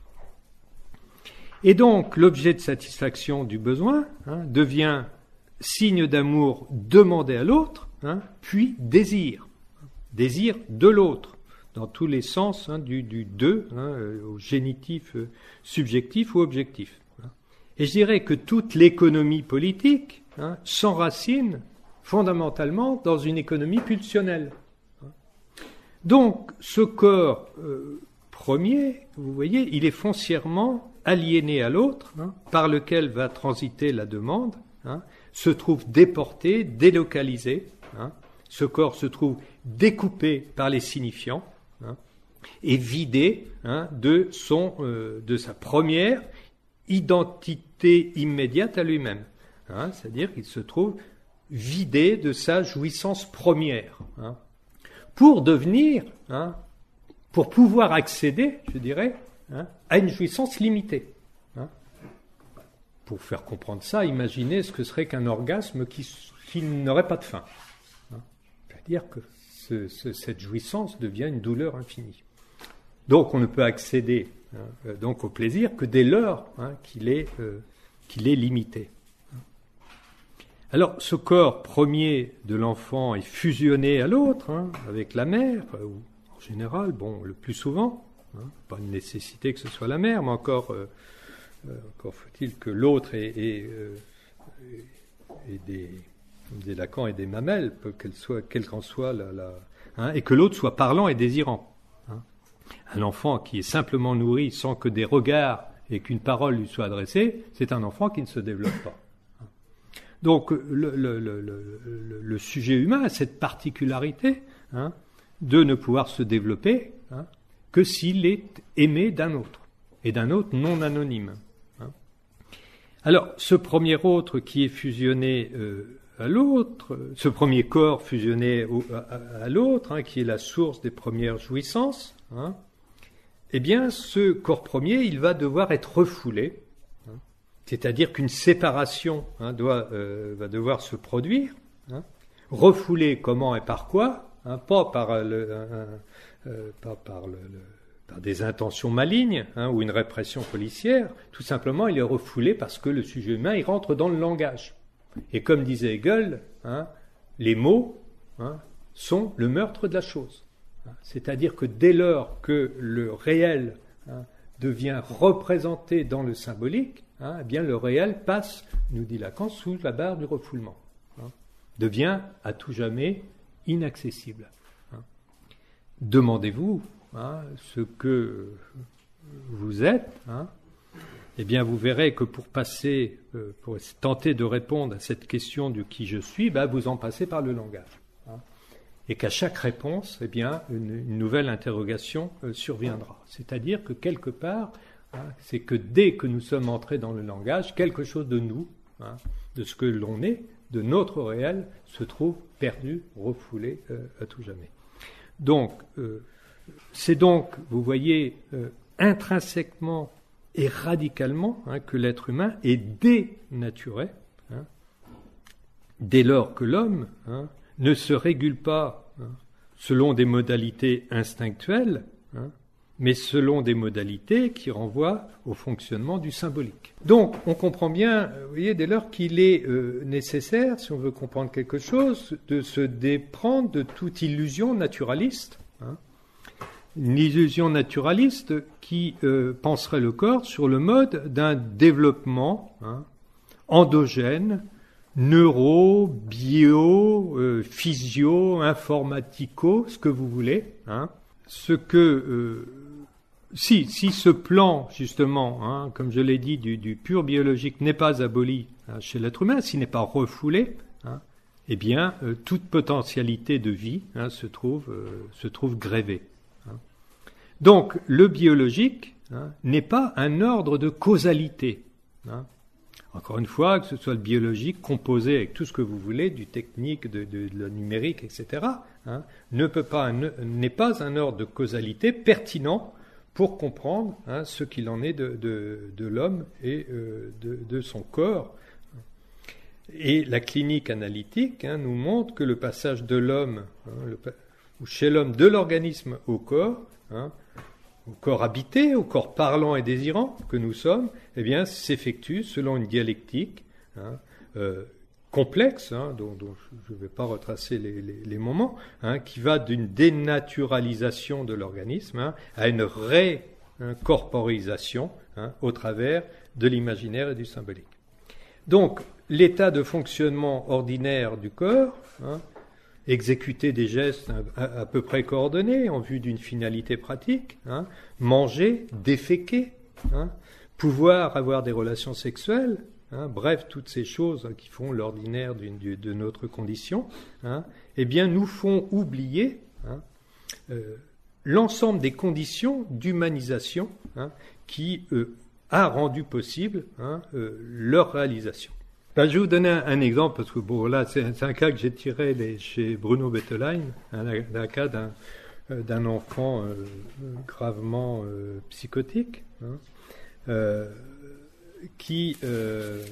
Et donc, l'objet de satisfaction du besoin, hein, devient signe d'amour demandé à l'autre, hein, puis désir, désir de l'autre, dans tous les sens, hein, du, du de, hein, au génitif euh, subjectif ou objectif. Hein. Et je dirais que toute l'économie politique, hein, s'enracine fondamentalement dans une économie pulsionnelle. Hein. Donc, ce corps euh, premier, vous voyez, il est foncièrement aliéné à l'autre, hein, par lequel va transiter la demande, hein, se trouve déporté, délocalisé, hein, ce corps se trouve découpé par les signifiants, hein, et vidé, hein, de, son, euh, de sa première identité immédiate à lui-même. Hein, c'est-à-dire qu'il se trouve vidé de sa jouissance première, hein, pour devenir, hein, pour pouvoir accéder, je dirais, hein, à une jouissance limitée. Hein. Pour faire comprendre ça, imaginez ce que serait qu'un orgasme qui, qui n'aurait pas de fin. Hein. C'est-à-dire que ce, ce, cette jouissance devient une douleur infinie. Donc on ne peut accéder, hein, donc au plaisir que dès lors, hein, qu'il est, euh, qu'il est limité. Alors ce corps premier de l'enfant est fusionné à l'autre, hein, avec la mère, ou en général, bon, le plus souvent, hein, pas une nécessité que ce soit la mère, mais encore... Euh, Euh, encore faut-il que l'autre ait, ait, euh, ait des, des Lacan et des mamelles, qu'elle soit, quelle qu'en soit la, la hein, et que l'autre soit parlant et désirant. Hein. Un enfant qui est simplement nourri sans que des regards et qu'une parole lui soit adressée, c'est un enfant qui ne se développe pas. Hein. Donc le, le, le, le, le sujet humain a cette particularité, hein, de ne pouvoir se développer, hein, que s'il est aimé d'un autre, et d'un autre non anonyme. Alors, ce premier autre qui est fusionné euh, à l'autre, ce premier corps fusionné au, à, à l'autre, hein, qui est la source des premières jouissances, hein, eh bien, ce corps premier, il va devoir être refoulé, hein, c'est-à-dire qu'une séparation, hein, doit, euh, va devoir se produire, hein, refoulé comment et par quoi, hein, pas par, le, un, euh, pas par le, le par des intentions malignes, hein, ou une répression policière, tout simplement il est refoulé parce que le sujet humain il rentre dans le langage. Et comme disait Hegel, hein, les mots, hein, sont le meurtre de la chose. Hein, c'est-à-dire que dès lors que le réel, hein, devient représenté dans le symbolique, hein, eh bien le réel passe, nous dit Lacan, sous la barre du refoulement, hein, devient à tout jamais inaccessible. Hein. Demandez-vous, hein, ce que vous êtes, hein, eh bien vous verrez que pour passer, euh, pour tenter de répondre à cette question du qui je suis, ben, vous en passez par le langage. Hein, et qu'à chaque réponse, eh bien, une, une nouvelle interrogation euh, surviendra. C'est-à-dire que quelque part, hein, c'est que dès que nous sommes entrés dans le langage, quelque chose de nous, hein, de ce que l'on est, de notre réel, se trouve perdu, refoulé euh, à tout jamais. Donc, euh, c'est donc, vous voyez, euh, intrinsèquement et radicalement hein, que l'être humain est dénaturé, hein, dès lors que l'homme hein, ne se régule pas hein, selon des modalités instinctuelles, hein, mais selon des modalités qui renvoient au fonctionnement du symbolique. Donc, on comprend bien, vous voyez, dès lors qu'il est euh, nécessaire, si on veut comprendre quelque chose, de se déprendre de toute illusion naturaliste, hein, une illusion naturaliste qui euh, penserait le corps sur le mode d'un développement hein, endogène, neuro, bio, euh, physio, informatico, ce que vous voulez. Hein. Ce que, euh, si, si ce plan, justement, hein, comme je l'ai dit, du, du pur biologique n'est pas aboli hein, chez l'être humain, s'il n'est pas refoulé, hein, eh bien, euh, toute potentialité de vie hein, se trouve, euh, se trouve grévée. Donc, le biologique hein, n'est pas un ordre de causalité. Hein. Encore une fois, que ce soit le biologique composé avec tout ce que vous voulez, du technique, de, de, de la numérique, et cetera, hein, ne peut pas, ne, n'est pas un ordre de causalité pertinent pour comprendre hein, ce qu'il en est de, de, de l'homme et euh, de, de son corps. Et la clinique analytique hein, nous montre que le passage de l'homme, hein, le, ou chez l'homme, de l'organisme au corps, hein, au corps habité, au corps parlant et désirant que nous sommes, eh bien, s'effectue selon une dialectique hein, euh, complexe, hein, dont, dont je ne vais pas retracer les, les, les moments, hein, qui va d'une dénaturalisation de l'organisme hein, à une récorporisation hein, au travers de l'imaginaire et du symbolique. Donc, l'état de fonctionnement ordinaire du corps, hein, exécuter des gestes à, à, à peu près coordonnés en vue d'une finalité pratique, hein, manger, déféquer, hein, pouvoir avoir des relations sexuelles, hein, bref, toutes ces choses hein, qui font l'ordinaire d'une, d'une, de notre condition, hein, eh bien, nous font oublier hein, euh, l'ensemble des conditions d'humanisation hein, qui euh, a rendu possible hein, euh, leur réalisation. Ben, je vais vous donner un, un exemple, parce que bon, là, c'est, c'est un cas que j'ai tiré les, chez Bruno Bettelheim, un, un cas d'un, d'un enfant euh, gravement euh, psychotique, hein, euh, qui, euh,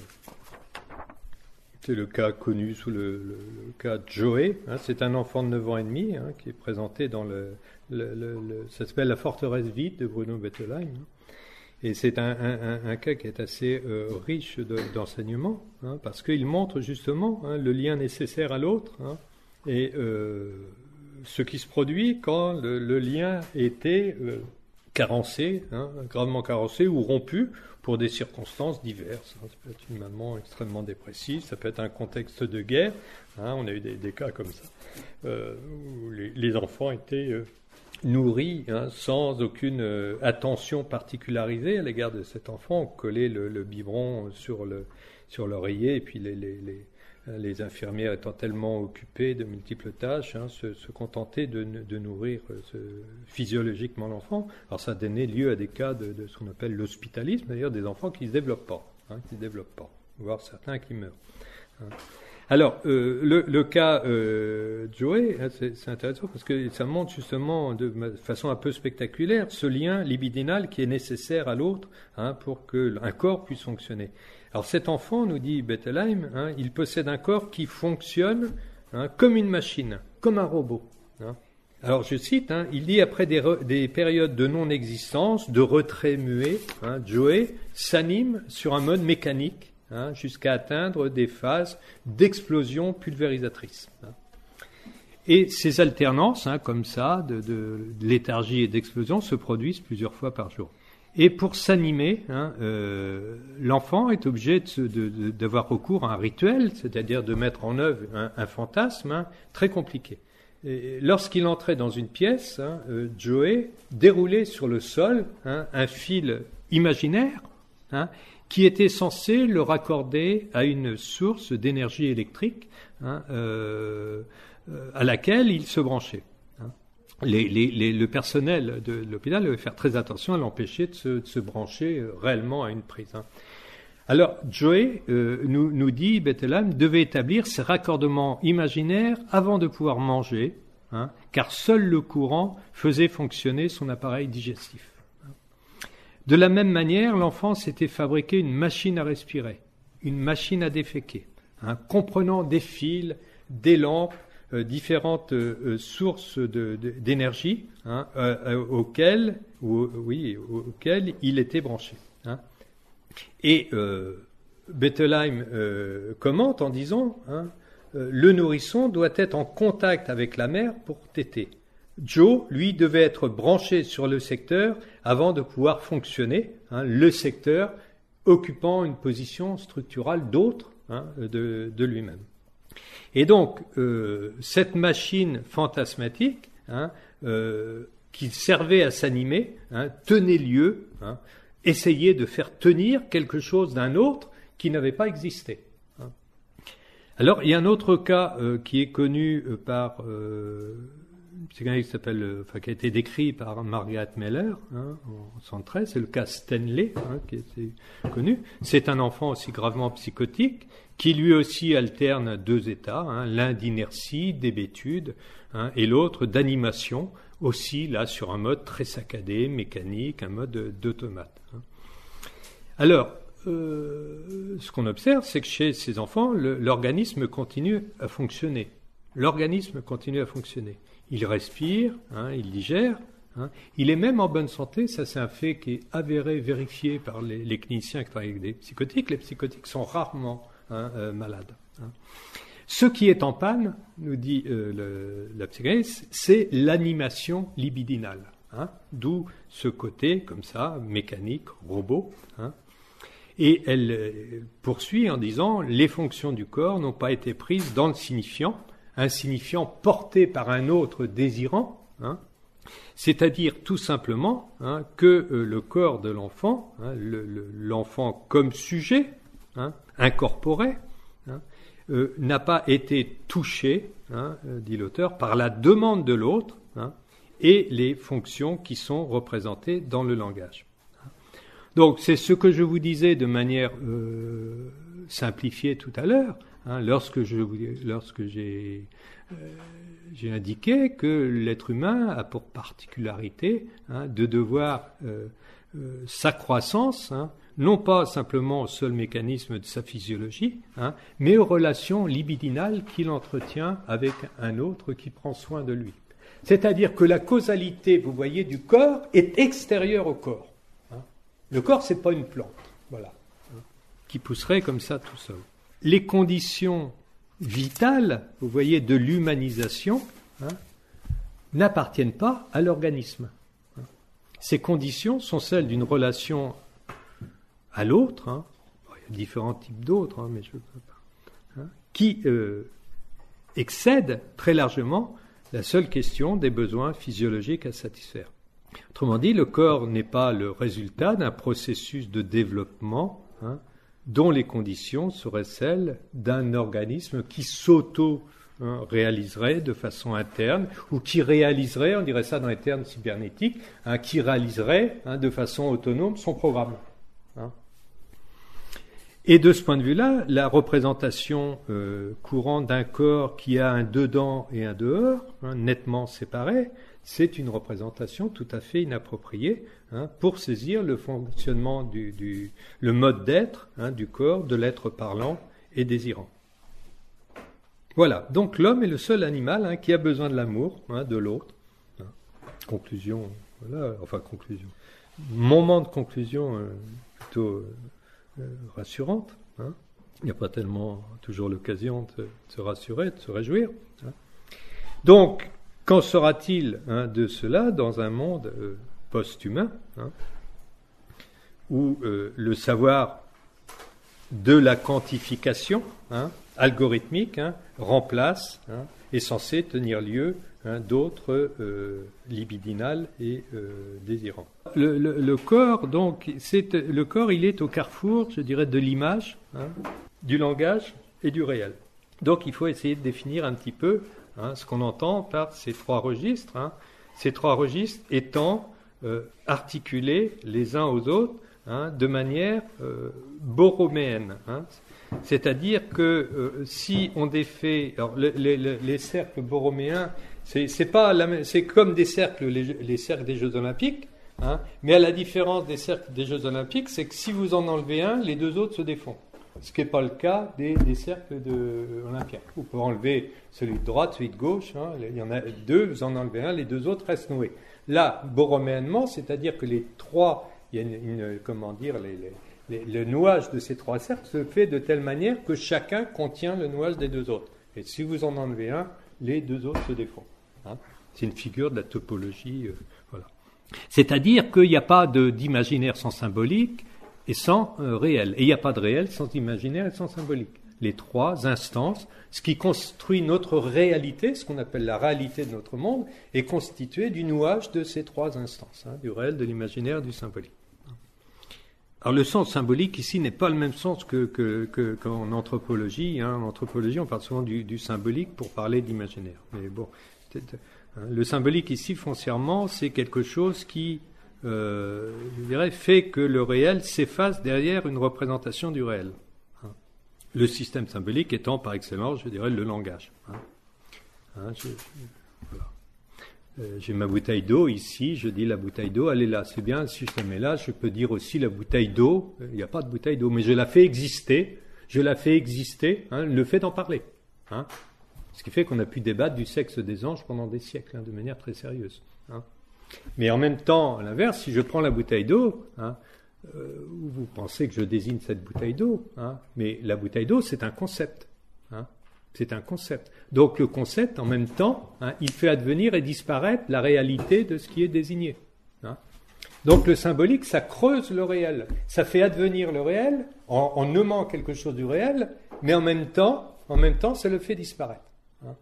c'est le cas connu sous le, le, le cas de Joey, hein, c'est un enfant de neuf ans et demi, hein, qui est présenté dans le, le, le, le, ça s'appelle La forteresse vide de Bruno Bettelheim, hein. Et c'est un, un, un cas qui est assez euh, riche de, d'enseignement, hein, parce qu'il montre justement hein, le lien nécessaire à l'autre hein, et euh, ce qui se produit quand le, le lien était euh, carencé, hein, gravement carencé ou rompu pour des circonstances diverses. Hein. Ça peut être une maman extrêmement dépressive, ça peut être un contexte de guerre. Hein, on a eu des, des cas comme ça, euh, où les, les enfants étaient... Euh, nourris hein, sans aucune euh, attention particularisée à l'égard de cet enfant. On collait le, le biberon sur, le, sur l'oreiller et puis les, les, les, les infirmières étant tellement occupées de multiples tâches hein, se, se contentaient de, de nourrir euh, ce, physiologiquement l'enfant. Alors ça donnait lieu à des cas de, de ce qu'on appelle l'hospitalisme, c'est-à-dire des enfants qui ne se développent pas, hein, qui se développent pas, voire certains qui meurent. Hein. Alors, euh, le, le cas euh, Joey, hein, c'est, c'est intéressant parce que ça montre justement de façon un peu spectaculaire ce lien libidinal qui est nécessaire à l'autre hein, pour qu'un corps puisse fonctionner. Alors cet enfant, nous dit Bettelheim, hein, il possède un corps qui fonctionne hein, comme une machine, comme un robot. Hein. Alors je cite, hein, il dit après des, re, des périodes de non-existence, de retrait muet, hein, Joey s'anime sur un mode mécanique, Hein, jusqu'à atteindre des phases d'explosion pulvérisatrice. Hein. Et ces alternances, hein, comme ça, de, de, de léthargie et d'explosion, se produisent plusieurs fois par jour. Et pour s'animer, hein, euh, l'enfant est obligé de, de, de, d'avoir recours à un rituel, c'est-à-dire de mettre en œuvre un, un fantasme hein, très compliqué. Et lorsqu'il entrait dans une pièce, hein, euh, Joey déroulait sur le sol hein, un fil imaginaire, hein, qui était censé le raccorder à une source d'énergie électrique hein, euh, à laquelle il se branchait. Hein. Les, les, les, le personnel de l'hôpital devait faire très attention à l'empêcher de se, de se brancher réellement à une prise. Hein. Alors, Joey euh, nous, nous dit, Bettelheim devait établir ces raccordements imaginaires avant de pouvoir manger, hein, car seul le courant faisait fonctionner son appareil digestif. De la même manière, l'enfant s'était fabriqué une machine à respirer, une machine à déféquer, hein, comprenant des fils, des lampes, euh, différentes euh, sources de, de, d'énergie hein, euh, auxquelles, ou, oui, auxquelles il était branché. Hein. Et euh, Bettelheim euh, commente en disant hein, euh, le nourrisson doit être en contact avec la mère pour téter. Joe, lui, devait être branché sur le secteur avant de pouvoir fonctionner, hein, le secteur occupant une position structurale d'autre hein, de, de lui-même. Et donc, euh, cette machine fantasmatique hein, euh, qui servait à s'animer hein, tenait lieu, hein, essayait de faire tenir quelque chose d'un autre qui n'avait pas existé. Hein. Alors, il y a un autre cas euh, qui est connu euh, par... Euh, C'est quelqu'un qui s'appelle, enfin, qui a été décrit par Margaret Meller hein, en soixante-treize, c'est le cas Stanley, hein, qui était connu. C'est un enfant aussi gravement psychotique qui lui aussi alterne deux états, hein, l'un d'inertie, d'hébétude, hein, et l'autre d'animation, aussi là sur un mode très saccadé, mécanique, un mode d'automate. Hein. Alors, euh, ce qu'on observe, c'est que chez ces enfants, le, l'organisme continue à fonctionner. L'organisme continue à fonctionner. Il respire, hein, il digère, hein. Il est même en bonne santé, ça c'est un fait qui est avéré, vérifié par les, les cliniciens qui travaillent avec des psychotiques. Les psychotiques sont rarement hein, euh, malades. Hein. Ce qui est en panne, nous dit euh, le, la psychanalyse, c'est l'animation libidinale, hein, d'où ce côté comme ça, mécanique, robot. Hein. Et elle euh, poursuit en disant les fonctions du corps n'ont pas été prises dans le signifiant, un signifiant porté par un autre désirant, hein, c'est-à-dire tout simplement hein, que euh, le corps de l'enfant, hein, le, le, l'enfant comme sujet, hein, incorporé, hein, euh, n'a pas été touché, hein, euh, dit l'auteur, par la demande de l'autre hein, et les fonctions qui sont représentées dans le langage. Donc c'est ce que je vous disais de manière euh, simplifiée tout à l'heure, hein, lorsque, je, lorsque j'ai, euh, j'ai indiqué que l'être humain a pour particularité hein, de devoir euh, euh, sa croissance, hein, non pas simplement au seul mécanisme de sa physiologie, hein, mais aux relations libidinales qu'il entretient avec un autre qui prend soin de lui. C'est-à-dire que la causalité, vous voyez, du corps est extérieure au corps. Le corps, c'est pas une plante, voilà, hein, qui pousserait comme ça tout seul. Les conditions vitales, vous voyez, de l'humanisation, hein, n'appartiennent pas à l'organisme. Hein. Ces conditions sont celles d'une relation à l'autre, hein, bon, il y a différents types d'autres, hein, mais je ne peux pas, hein, qui euh, excèdent très largement la seule question des besoins physiologiques à satisfaire. Autrement dit, le corps n'est pas le résultat d'un processus de développement hein, dont les conditions seraient celles d'un organisme qui s'auto-réaliserait hein, de façon interne ou qui réaliserait, on dirait ça dans les termes cybernétiques, hein, qui réaliserait hein, de façon autonome son programme. Hein. Et de ce point de vue-là, la représentation euh, courante d'un corps qui a un dedans et un dehors, hein, nettement séparés, c'est une représentation tout à fait inappropriée hein, pour saisir le fonctionnement du, du le mode d'être hein, du corps, de l'être parlant et désirant. Voilà, donc l'homme est le seul animal hein, qui a besoin de l'amour hein, de l'autre. Hein. Conclusion, voilà, enfin conclusion. Moment de conclusion euh, plutôt euh, rassurante. Hein. Il n'y a pas tellement toujours l'occasion de, de se rassurer, de se réjouir. Hein. Donc, qu'en sera-t-il hein, de cela dans un monde euh, post-humain hein, où euh, le savoir de la quantification hein, algorithmique hein, remplace, hein, est censé tenir lieu hein, d'autres euh, libidinales et euh, désirants. Le, le, le corps, donc, c'est, le corps, il est au carrefour, je dirais, de l'image, hein, du langage et du réel. Donc, il faut essayer de définir un petit peu Hein, ce qu'on entend par ces trois registres, hein, ces trois registres étant euh, articulés les uns aux autres hein, de manière euh, borroméenne. Hein, c'est-à-dire que euh, si on défait... Alors, le, le, le, les cercles borroméens, C'est, c'est pas la même, c'est comme des cercles, les, les cercles des Jeux Olympiques, hein, mais à la différence des cercles des Jeux Olympiques, c'est que si vous en enlevez un, les deux autres se défont. Ce qui n'est pas le cas des, des cercles de, olympiens. Vous pouvez enlever celui de droite, celui de gauche, hein, il y en a deux, vous en enlevez un, les deux autres restent noués. Là, borroméennement, c'est-à-dire que les trois, il y a une, une comment dire, les, les, les, le nouage de ces trois cercles se fait de telle manière que chacun contient le nouage des deux autres. Et si vous en enlevez un, les deux autres se défont. Hein. C'est une figure de la topologie. Euh, voilà. C'est-à-dire qu'il n'y a pas de, d'imaginaire sans symbolique et sans euh, réel. Et il n'y a pas de réel sans imaginaire et sans symbolique. Les trois instances, ce qui construit notre réalité, ce qu'on appelle la réalité de notre monde, est constitué du nouage de ces trois instances, hein, du réel, de l'imaginaire, du symbolique. Alors le sens symbolique ici n'est pas le même sens que, que, que, qu'en anthropologie. Hein. En anthropologie, on parle souvent du, du symbolique pour parler d'imaginaire. Mais bon, hein, le symbolique ici, foncièrement, c'est quelque chose qui, euh, je dirais, fait que le réel s'efface derrière une représentation du réel. Hein. Le système symbolique étant, par excellence, je dirais, le langage. Hein. Hein, je, je, voilà. Euh, j'ai ma bouteille d'eau ici, je dis la bouteille d'eau, elle est là, c'est bien, le système est là, je peux dire aussi la bouteille d'eau, il n'y a pas de bouteille d'eau, mais je la fais exister, je la fais exister, hein, le fait d'en parler. Hein. Ce qui fait qu'on a pu débattre du sexe des anges pendant des siècles, hein, de manière très sérieuse. Hein. Mais en même temps, à l'inverse, si je prends la bouteille d'eau, hein, euh, vous pensez que je désigne cette bouteille d'eau, hein, mais la bouteille d'eau, c'est un concept. Hein. C'est un concept. Donc le concept, en même temps, hein, il fait advenir et disparaître la réalité de ce qui est désigné. Hein. Donc le symbolique, ça creuse le réel. Ça fait advenir le réel en, en nommant quelque chose du réel, mais en même temps, en même temps, ça le fait disparaître. Hein.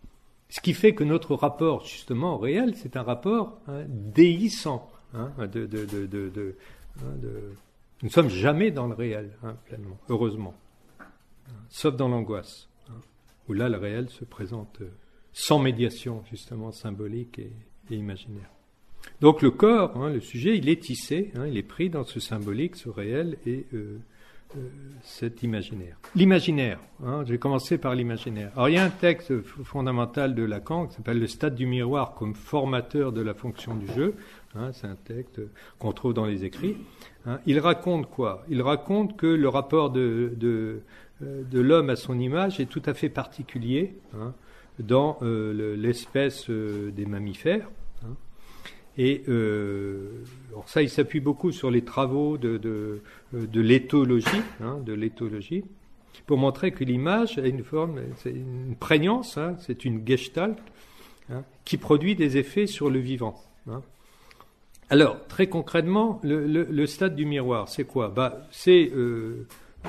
Ce qui fait que notre rapport, justement, au réel, c'est un rapport hein, déhissant. Hein, de, de, de, de, de, hein, de... Nous ne sommes jamais dans le réel, hein, pleinement, heureusement. Hein, sauf dans l'angoisse. Où là, le réel se présente sans médiation, justement, symbolique et, et imaginaire. Donc le corps, hein, le sujet, il est tissé, hein, il est pris dans ce symbolique, ce réel et euh, euh, cet imaginaire. L'imaginaire, hein, je vais commencer par l'imaginaire. Alors il y a un texte f- fondamental de Lacan qui s'appelle « Le stade du miroir comme formateur de la fonction du jeu ». Hein, c'est un texte qu'on trouve dans les écrits. Hein. Il raconte quoi ? Il raconte que le rapport de... de de l'homme à son image est tout à fait particulier hein, dans euh, le, l'espèce euh, des mammifères. Hein. Et euh, alors ça, il s'appuie beaucoup sur les travaux de, de, de l'éthologie, hein, de l'éthologie, pour montrer que l'image a une forme, c'est une prégnance, hein, c'est une gestalt hein, qui produit des effets sur le vivant. Hein. Alors, très concrètement, le, le, le stade du miroir, c'est quoi ? Bah, c'est euh, euh,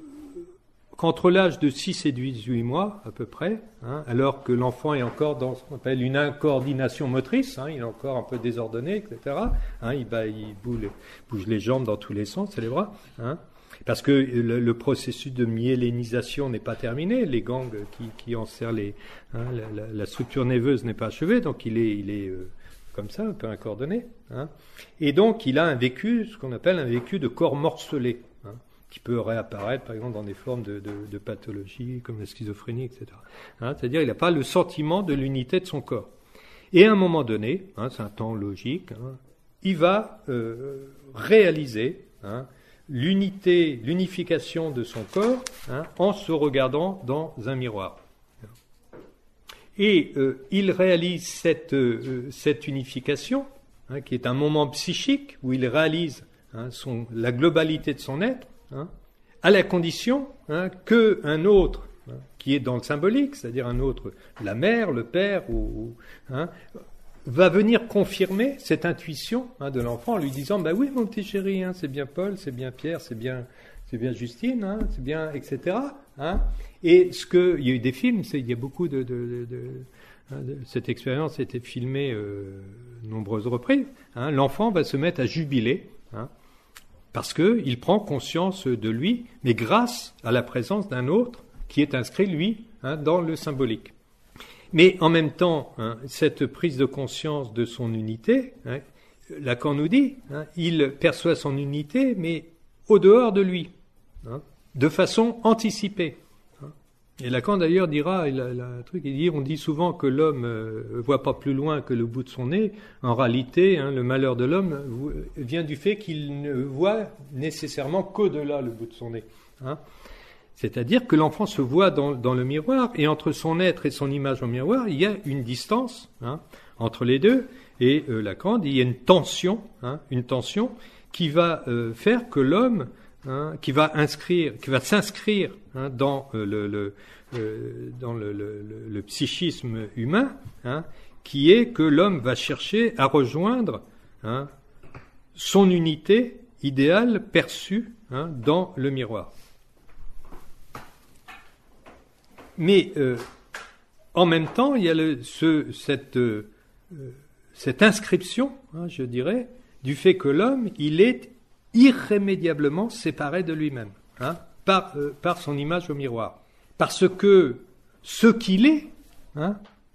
qu'entre l'âge de six et dix-huit mois, à peu près, hein, alors que l'enfant est encore dans ce qu'on appelle une incoordination motrice, hein, il est encore un peu désordonné, et cetera. Hein, il, bah, il bouge, bouge les jambes dans tous les sens, et les bras, hein, parce que le, le processus de myélinisation n'est pas terminé, les gangs qui, qui enserrent les, hein, la, la, la structure nerveuse n'est pas achevée, donc il est, il est euh, comme ça, un peu incoordonné. Hein, et donc il a un vécu, ce qu'on appelle un vécu de corps morcelé. Hein, qui peut réapparaître, par exemple, dans des formes de, de, de pathologie, comme la schizophrénie, et cetera. Hein, c'est-à-dire, il n'a pas le sentiment de l'unité de son corps. Et à un moment donné, hein, c'est un temps logique, hein, il va euh, réaliser hein, l'unité, l'unification de son corps hein, en se regardant dans un miroir. Et euh, il réalise cette, euh, cette unification, hein, qui est un moment psychique où il réalise hein, son, la globalité de son être, Hein, à la condition hein, qu'un autre, hein, qui est dans le symbolique, c'est-à-dire un autre, la mère, le père, ou, ou, hein, va venir confirmer cette intuition hein, de l'enfant en lui disant bah « oui, mon petit chéri, hein, c'est bien Paul, c'est bien Pierre, c'est bien, c'est bien Justine, hein, c'est bien, et cetera. Hein. Et ce que, il y a eu des films, c'est, il y a beaucoup de... de, de, de hein, de, cette expérience a été filmée euh, nombreuses reprises. Hein, l'enfant va se mettre à jubiler, hein, parce qu'il prend conscience de lui, mais grâce à la présence d'un autre qui est inscrit, lui, hein, dans le symbolique. Mais en même temps, hein, cette prise de conscience de son unité, hein, Lacan nous dit, hein, il perçoit son unité, mais au dehors de lui, hein, de façon anticipée. Hein. Et Lacan d'ailleurs dira, il a, il a un truc, il dit, on dit souvent que l'homme euh, voit pas plus loin que le bout de son nez. En réalité, hein, le malheur de l'homme vient du fait qu'il ne voit nécessairement qu'au-delà le bout de son nez. Hein. C'est-à-dire que l'enfant se voit dans, dans le miroir, et entre son être et son image au miroir, il y a une distance hein, entre les deux. Et euh, Lacan dit, il y a une tension, hein, une tension qui va euh, faire que l'homme Hein, qui va inscrire, qui va s'inscrire hein, dans euh, le, le euh, dans le, le, le, le psychisme humain, hein, qui est que l'homme va chercher à rejoindre hein, son unité idéale perçue hein, dans le miroir. Mais euh, en même temps, il y a le, ce, cette, euh, cette inscription, hein, je dirais, du fait que l'homme, il est irrémédiablement séparé de lui-même, hein, par, euh, par son image au miroir. Parce que ce qu'il est, hein,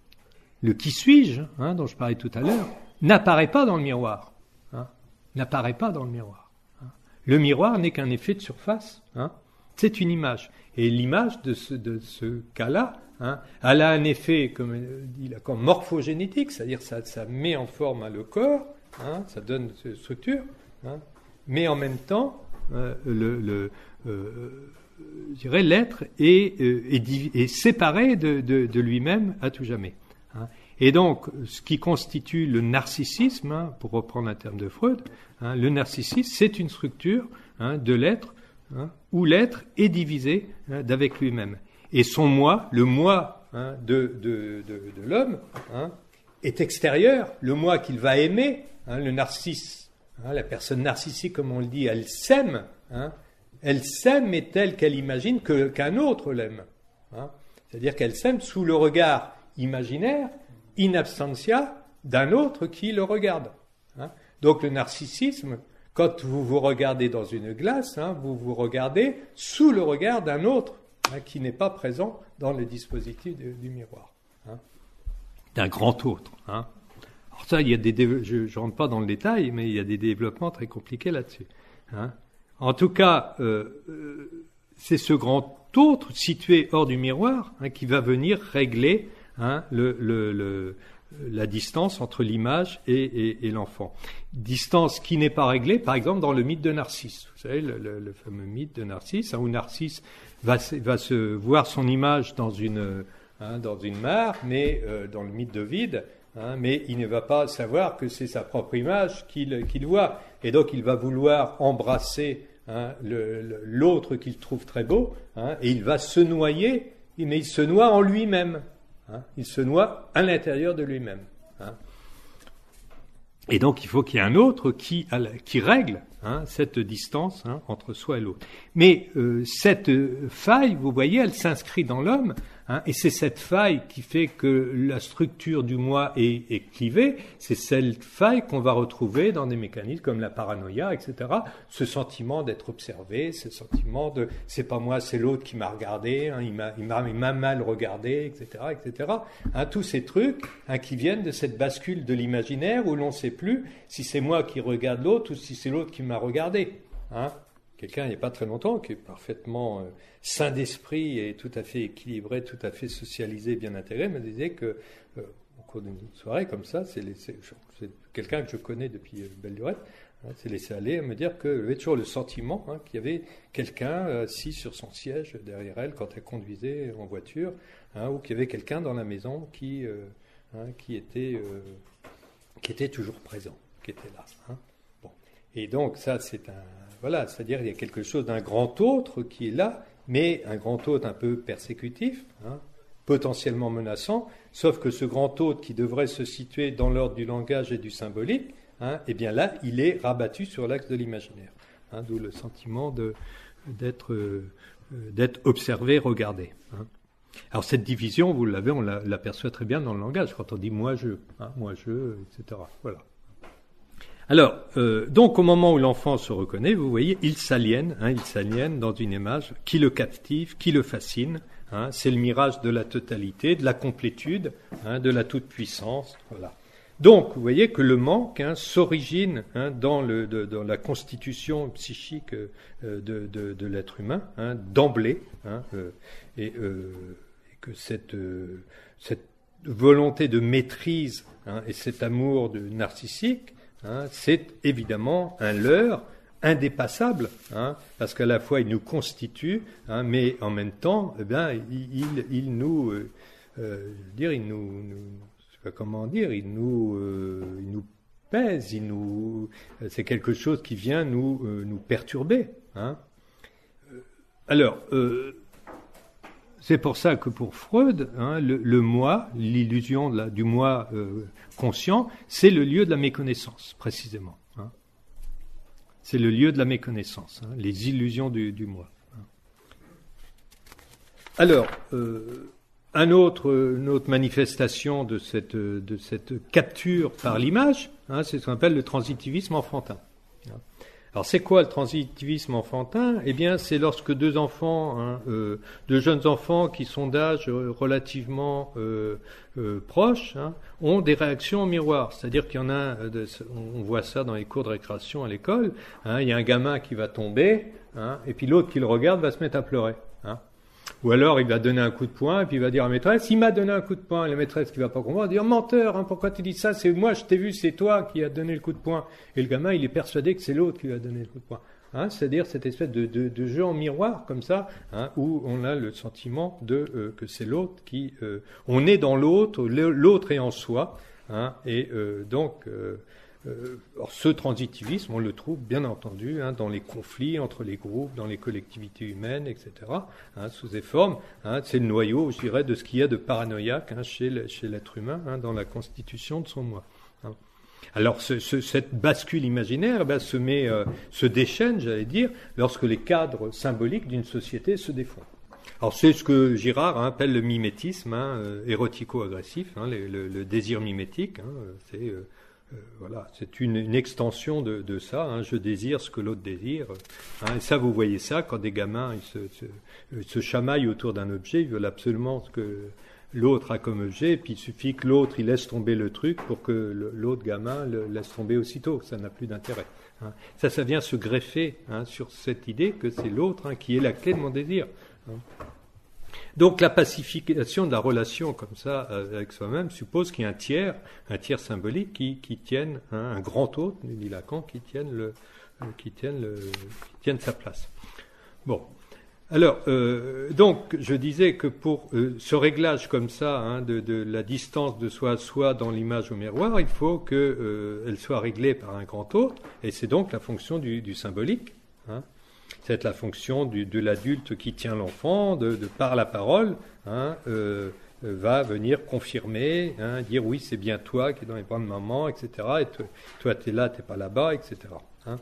le qui suis-je, hein, dont je parlais tout à l'heure, n'apparaît pas dans le miroir. Hein, n'apparaît pas dans le miroir. Hein. Le miroir n'est qu'un effet de surface. Hein, c'est une image. Et l'image de ce, de ce cas-là, hein, elle a un effet, comme dit Lacan, morphogénétique, c'est-à-dire ça, ça met en forme hein, le corps, hein, ça donne cette structure, hein, mais en même temps, euh, le, le, euh, je dirais, l'être est, euh, est, div- est séparé de, de, de lui-même à tout jamais. Hein. Et donc, ce qui constitue le narcissisme, hein, pour reprendre un terme de Freud, hein, le narcissisme, c'est une structure hein, de l'être hein, où l'être est divisé hein, d'avec lui-même. Et son moi, le moi hein, de, de, de, de l'homme, hein, est extérieur. Le moi qu'il va aimer, hein, le narcisse. Hein, la personne narcissique, comme on le dit, elle s'aime. Hein, elle s'aime est telle qu'elle imagine que, qu'un autre l'aime. Hein, c'est-à-dire qu'elle s'aime sous le regard imaginaire, in absentia, d'un autre qui le regarde. Hein. Donc le narcissisme, quand vous vous regardez dans une glace, hein, vous vous regardez sous le regard d'un autre hein, qui n'est pas présent dans le dispositif de, du miroir. Hein, d'un grand autre. Hein. Alors ça, il y a des dév- je ne rentre pas dans le détail, mais il y a des développements très compliqués là-dessus. Hein. En tout cas, euh, euh, c'est ce grand autre situé hors du miroir hein, qui va venir régler hein, le, le, le, la distance entre l'image et, et, et l'enfant. Distance qui n'est pas réglée, par exemple, dans le mythe de Narcisse. Vous savez, le, le, le fameux mythe de Narcisse, hein, où Narcisse va, va se voir son image dans une, hein, dans une mare, mais euh, dans le mythe d'Ovide, Hein, mais il ne va pas savoir que c'est sa propre image qu'il, qu'il voit. Et donc, il va vouloir embrasser hein, le, le, l'autre qu'il trouve très beau, hein, et il va se noyer, mais il se noie en lui-même. Hein, il se noie à l'intérieur de lui-même. Hein. Et donc, il faut qu'il y ait un autre qui, qui règle hein, cette distance hein, entre soi et l'autre. Mais euh, cette faille, vous voyez, elle s'inscrit dans l'homme, hein, et c'est cette faille qui fait que la structure du moi est, est clivée. C'est cette faille qu'on va retrouver dans des mécanismes comme la paranoïa, et cetera. Ce sentiment d'être observé, ce sentiment de « c'est pas moi, c'est l'autre qui m'a regardé, hein, il, m'a, il, m'a, il m'a mal regardé, et cetera et cetera. Hein, tous ces trucs hein, qui viennent de cette bascule de l'imaginaire où l'on ne sait plus si c'est moi qui regarde l'autre ou si c'est l'autre qui m'a regardé. Hein. Quelqu'un, il n'y a pas très longtemps, qui est parfaitement euh, sain d'esprit et tout à fait équilibré, tout à fait socialisé, bien intégré, me disait que, euh, au cours d'une soirée comme ça, c'est, les, c'est, c'est quelqu'un que je connais depuis euh, belle lurette, hein, s'est laissé aller à me dire qu'il avait toujours le sentiment hein, qu'il y avait quelqu'un assis sur son siège derrière elle quand elle conduisait en voiture, hein, ou qu'il y avait quelqu'un dans la maison qui, euh, hein, qui, était, euh, qui était toujours présent, qui était là. Hein. Bon. Et donc, ça, c'est un... Voilà, c'est-à-dire qu'il y a quelque chose d'un grand autre qui est là, mais un grand autre un peu persécutif, hein, potentiellement menaçant, sauf que ce grand autre qui devrait se situer dans l'ordre du langage et du symbolique, hein, eh bien là, il est rabattu sur l'axe de l'imaginaire, hein, d'où le sentiment de, d'être, euh, d'être observé, regardé. Hein. Alors cette division, vous l'avez, on la, l'aperçoit très bien dans le langage, quand on dit « moi-je hein, »,« moi-je », et cetera. Voilà. Alors, euh, donc au moment où l'enfant se reconnaît, vous voyez, il s'aliène, hein, il s'aliène dans une image qui le captive, qui le fascine. Hein, c'est le mirage de la totalité, de la complétude, hein, de la toute-puissance. Voilà. Donc, vous voyez que le manque hein, s'origine hein, dans, le, de, dans la constitution psychique euh, de, de, de l'être humain, hein, d'emblée, hein, euh, et, euh, et que cette, euh, cette volonté de maîtrise hein, et cet amour de narcissique, hein, c'est évidemment un leurre indépassable, hein, parce qu'à la fois il nous constitue, hein, mais en même temps, eh bien, il, il, il nous, euh, euh, je veux dire, il nous, nous comment dire, il nous, euh, il nous pèse, il nous, c'est quelque chose qui vient nous, euh, nous perturber. Hein. Alors, euh, c'est pour ça que pour Freud, hein, le, le moi, l'illusion de la, du moi euh, conscient, c'est le lieu de la méconnaissance, précisément. Hein. C'est le lieu de la méconnaissance, hein, les illusions du, du moi. Hein. Alors, euh, Un autre, une autre manifestation de cette, de cette capture par l'image, hein, c'est ce qu'on appelle le transitivisme enfantin. Alors, c'est quoi le transitivisme enfantin ? Eh bien, c'est lorsque deux enfants, hein, euh, deux jeunes enfants qui sont d'âge relativement euh, euh, proches, hein, ont des réactions au miroir. C'est-à-dire qu'il y en a, on voit ça dans les cours de récréation à l'école, hein, il y a un gamin qui va tomber, hein, et puis l'autre qui le regarde va se mettre à pleurer. Hein. Ou alors il va donner un coup de poing et puis il va dire à la maîtresse, il m'a donné un coup de poing. Et la maîtresse qui va pas comprendre va dire, menteur, hein, pourquoi tu dis ça ? C'est moi, je t'ai vu, c'est toi qui as donné le coup de poing. Et le gamin, il est persuadé que c'est l'autre qui lui a donné le coup de poing. Hein, c'est-à-dire cette espèce de, de, de jeu en miroir comme ça, hein, où on a le sentiment de euh, que c'est l'autre qui, euh, on est dans l'autre, l'autre est en soi, hein, et euh, donc. Euh, Euh, alors ce transitivisme, on le trouve bien entendu hein, dans les conflits entre les groupes, dans les collectivités humaines, et cetera, hein, sous des formes. Hein, c'est le noyau, je dirais, de ce qu'il y a de paranoïaque hein, chez, le, chez l'être humain, hein, dans la constitution de son moi. Hein. Alors ce, ce, cette bascule imaginaire eh ben, se, met, euh, se déchaîne, j'allais dire, lorsque les cadres symboliques d'une société se défont. Alors c'est ce que Girard hein, appelle le mimétisme hein, euh, érotico-agressif, hein, le, le, le désir mimétique, hein, c'est... Euh, Euh, voilà, c'est une, une extension de, de ça. Hein, je désire ce que l'autre désire. Hein, et ça, vous voyez ça quand des gamins ils se, se, se chamaillent autour d'un objet, ils veulent absolument ce que l'autre a comme objet, et puis il suffit que l'autre il laisse tomber le truc pour que le, l'autre gamin le laisse tomber aussitôt. Ça n'a plus d'intérêt. Hein. Ça, ça vient se greffer hein, sur cette idée que c'est l'autre hein, qui est la clé de mon désir. Hein. Donc la pacification de la relation comme ça avec soi-même suppose qu'il y ait un tiers, un tiers symbolique qui, qui tienne hein, un grand hôte, dit Lacan, qui tienne le, qui tienne le, qui tienne sa place. Bon, alors euh, donc je disais que pour euh, ce réglage comme ça hein, de, de la distance de soi à soi dans l'image au miroir, il faut que euh, elle soit réglée par un grand hôte, et c'est donc la fonction du, du symbolique. Hein. C'est la fonction du, de l'adulte qui tient l'enfant, de, de par la parole, hein, euh, va venir confirmer, hein, dire oui, c'est bien toi qui es dans les bras de maman, et cetera. Et toi, toi tu es là, tu n'es pas là-bas, et cetera. Hein.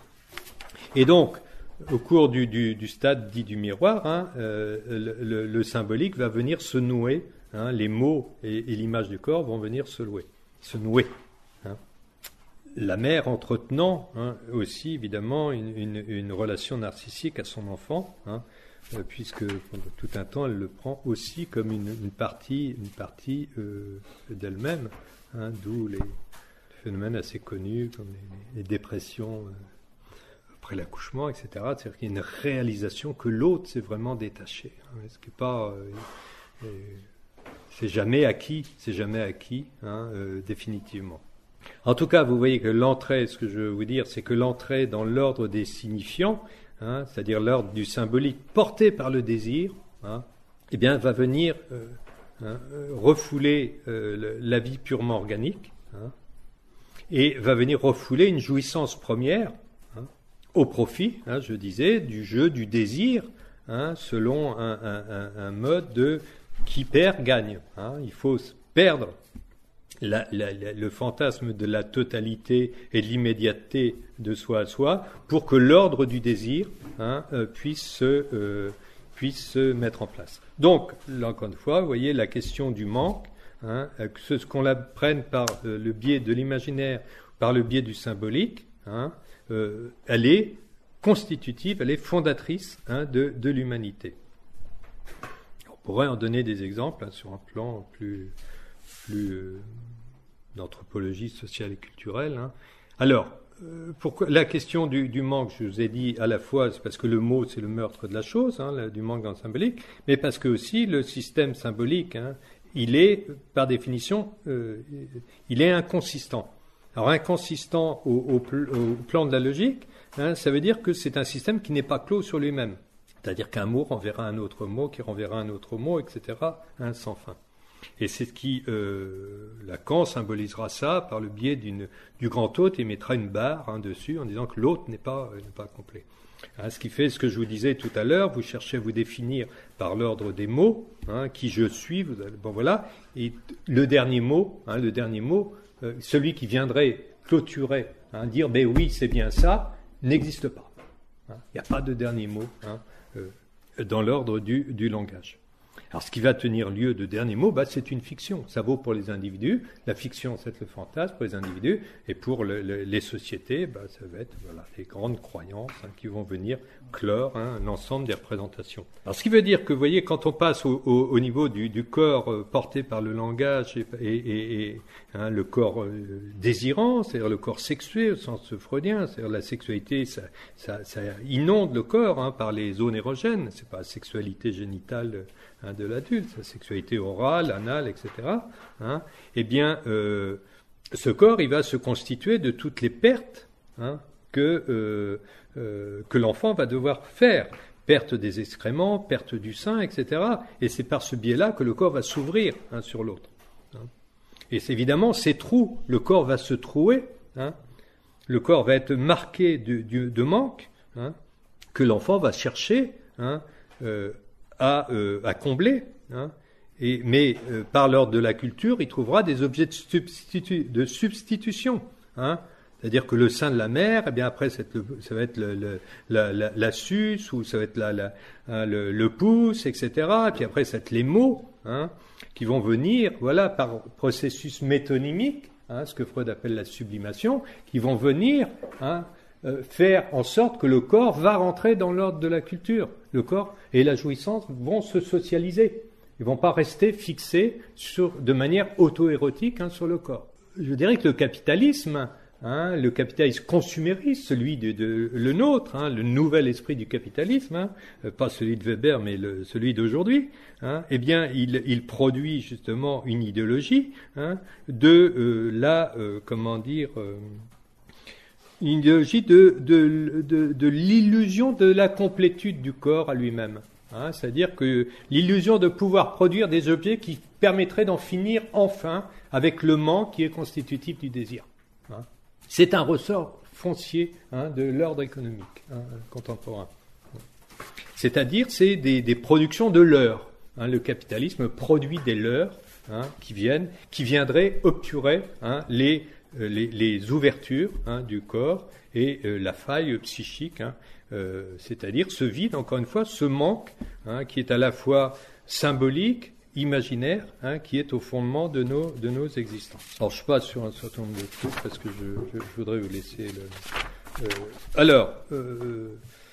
Et donc, au cours du, du, du stade dit du miroir, hein, euh, le, le, le symbolique va venir se nouer, hein, les mots et, et l'image du corps vont venir se nouer. Se nouer hein. La mère entretenant hein, aussi évidemment une, une, une relation narcissique à son enfant, hein, euh, puisque pendant tout un temps elle le prend aussi comme une, une partie, une partie euh, d'elle-même, hein, d'où les phénomènes assez connus comme les, les dépressions euh, après l'accouchement, et cetera. C'est-à-dire qu'il y a une réalisation que l'autre s'est vraiment détaché, hein, ce qui n'est pas, euh, euh, c'est jamais acquis, c'est jamais acquis hein, euh, définitivement. En tout cas, vous voyez que l'entrée, ce que je veux vous dire, c'est que l'entrée dans l'ordre des signifiants, hein, c'est-à-dire l'ordre du symbolique porté par le désir, hein, eh bien, va venir euh, hein, refouler euh, la vie purement organique hein, et va venir refouler une jouissance première hein, au profit, hein, je disais, du jeu, du désir, hein, selon un, un, un, un mode de qui perd gagne. Hein, il faut perdre. La, la, la, le fantasme de la totalité et de l'immédiateté de soi à soi pour que l'ordre du désir hein, euh, puisse, se, euh, puisse se mettre en place. Donc, là encore une fois, vous voyez la question du manque, hein, ce, ce qu'on la prenne par euh, le biais de l'imaginaire, par le biais du symbolique, hein, euh, elle est constitutive, elle est fondatrice hein, de, de l'humanité. On pourrait en donner des exemples hein, sur un plan plus... plus euh, d'anthropologie sociale et culturelle. Hein. Alors, euh, pourquoi la question du, du manque, je vous ai dit à la fois, c'est parce que le mot, c'est le meurtre de la chose, hein, la, du manque dans le symbolique, mais parce que aussi le système symbolique, hein, il est, par définition, euh, il est inconsistant. Alors, inconsistant au, au, au plan de la logique, hein, ça veut dire que c'est un système qui n'est pas clos sur lui-même. C'est-à-dire qu'un mot renverra un autre mot, qui renverra un autre mot, et cetera, hein, sans fin. Et c'est ce qui, euh, Lacan symbolisera ça par le biais d'une, du grand hôte et mettra une barre hein, dessus en disant que l'hôte n'est pas, euh, n'est pas complet. Hein, ce qui fait ce que je vous disais tout à l'heure, vous cherchez à vous définir par l'ordre des mots, hein, qui je suis, vous allez, bon voilà, et le dernier mot, hein, le dernier mot, euh, celui qui viendrait clôturer, hein, dire ben oui c'est bien ça, n'existe pas. Il hein, n'y a pas de dernier mot hein, euh, dans l'ordre du, du langage. Alors, ce qui va tenir lieu de dernier mot, bah, c'est une fiction. Ça vaut pour les individus. La fiction, c'est le fantasme pour les individus. Et pour le, le, les sociétés, bah, ça va être voilà, les grandes croyances hein, qui vont venir clore hein, l'ensemble des représentations. Alors, ce qui veut dire que, vous voyez, quand on passe au, au, au niveau du, du corps euh, porté par le langage et, et, et, et hein, le corps euh, désirant, c'est-à-dire le corps sexué au sens freudien, c'est-à-dire la sexualité, ça, ça, ça inonde le corps hein, par les zones érogènes. C'est pas la sexualité génitale hein, de l'adulte, sa sexualité orale, anale, et cetera. Hein, eh bien, euh, ce corps, il va se constituer de toutes les pertes hein, que, euh, euh, que l'enfant va devoir faire. Perte des excréments, perte du sein, et cetera. Et c'est par ce biais-là que le corps va s'ouvrir hein, sur l'autre. Hein. Et c'est évidemment, ces trous, le corps va se trouer, hein, le corps va être marqué de, de, de manque, hein, que l'enfant va chercher hein, euh, à, euh, à combler. Hein, et, mais euh, par l'ordre de la culture, il trouvera des objets de, substitu, de substitution. Hein, c'est-à-dire que le sein de la mère, eh bien après, ça va être le, le, la, la, la suce, ou ça va être la, la, hein, le, le pouce, et cetera. Et puis après, ça va être les mots hein, qui vont venir, voilà, par processus métonymique, hein, ce que Freud appelle la sublimation, qui vont venir hein, euh, faire en sorte que le corps va rentrer dans l'ordre de la culture. Le corps et la jouissance vont se socialiser. Ils ne vont pas rester fixés sur, de manière auto-érotique hein, sur le corps. Je dirais que le capitalisme... Hein, le capitalisme consumériste, celui de, de le nôtre, hein, le nouvel esprit du capitalisme, hein, pas celui de Weber, mais le, celui d'aujourd'hui, hein, eh bien, il, il produit justement une idéologie hein, de euh, la, euh, comment dire, euh, une idéologie de, de, de, de l'illusion de la complétude du corps à lui-même. Hein, c'est-à-dire que l'illusion de pouvoir produire des objets qui permettraient d'en finir enfin avec le manque qui est constitutif du désir. Hein. C'est un ressort foncier hein, de l'ordre économique hein, contemporain. C'est-à-dire, c'est des, des productions de leurres. Hein, le capitalisme produit des leurres hein, qui viennent, qui viendraient obturer hein, les, euh, les, les ouvertures hein, du corps et euh, la faille psychique, hein, euh, c'est-à-dire ce vide, encore une fois, ce manque hein, qui est à la fois symbolique, imaginaire, hein, qui est au fondement de nos, de nos existences. Alors, je passe sur un certain nombre de trucs parce que je, je, je voudrais vous laisser le... Euh, alors, euh,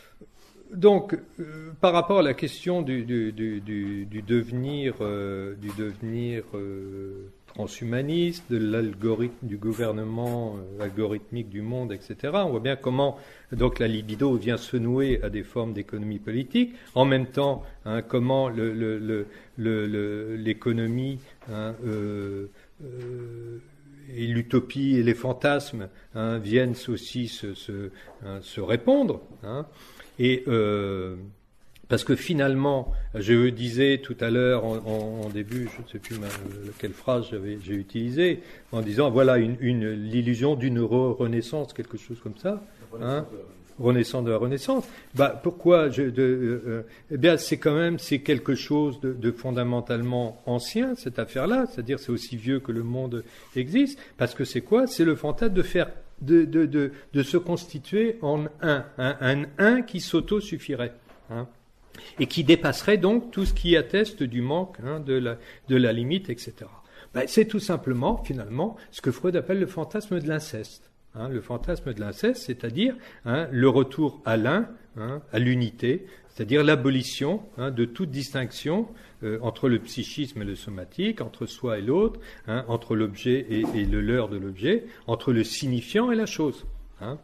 donc, euh, par rapport à la question du, du, du, du, du devenir, euh, du devenir euh, transhumaniste, de l'algorithme, du gouvernement euh, algorithmique du monde, et cetera, on voit bien comment donc la libido vient se nouer à des formes d'économie politique. En même temps, hein, comment le, le, le, le, le, l'économie hein, euh, euh, et l'utopie et les fantasmes hein, viennent aussi se, se, hein, se répondre. Hein, et euh, parce que finalement, je disais tout à l'heure en, en, en début, je ne sais plus ma, quelle phrase j'avais, j'ai utilisée, en disant voilà une, une, l'illusion d'une renaissance, quelque chose comme ça. Hein, renaissance de la Renaissance. Bah, pourquoi je, de, euh, eh bien, c'est quand même c'est quelque chose de, de fondamentalement ancien cette affaire-là, c'est-à-dire c'est aussi vieux que le monde existe. Parce que c'est quoi ? C'est le fantasme de faire de, de, de, de se constituer en un, un, un, un qui s'auto-suffirait, hein, et qui dépasserait donc tout ce qui atteste du manque hein, de la de la limite, et cetera. Ben, c'est tout simplement finalement ce que Freud appelle le fantasme de l'inceste. Hein, le fantasme de l'inceste, c'est-à-dire hein, le retour à l'un hein, à l'unité, c'est-à-dire l'abolition hein, de toute distinction euh, entre le psychisme et le somatique, entre soi et l'autre, hein, entre l'objet et, et le leurre de l'objet, entre le signifiant et la chose. Hein.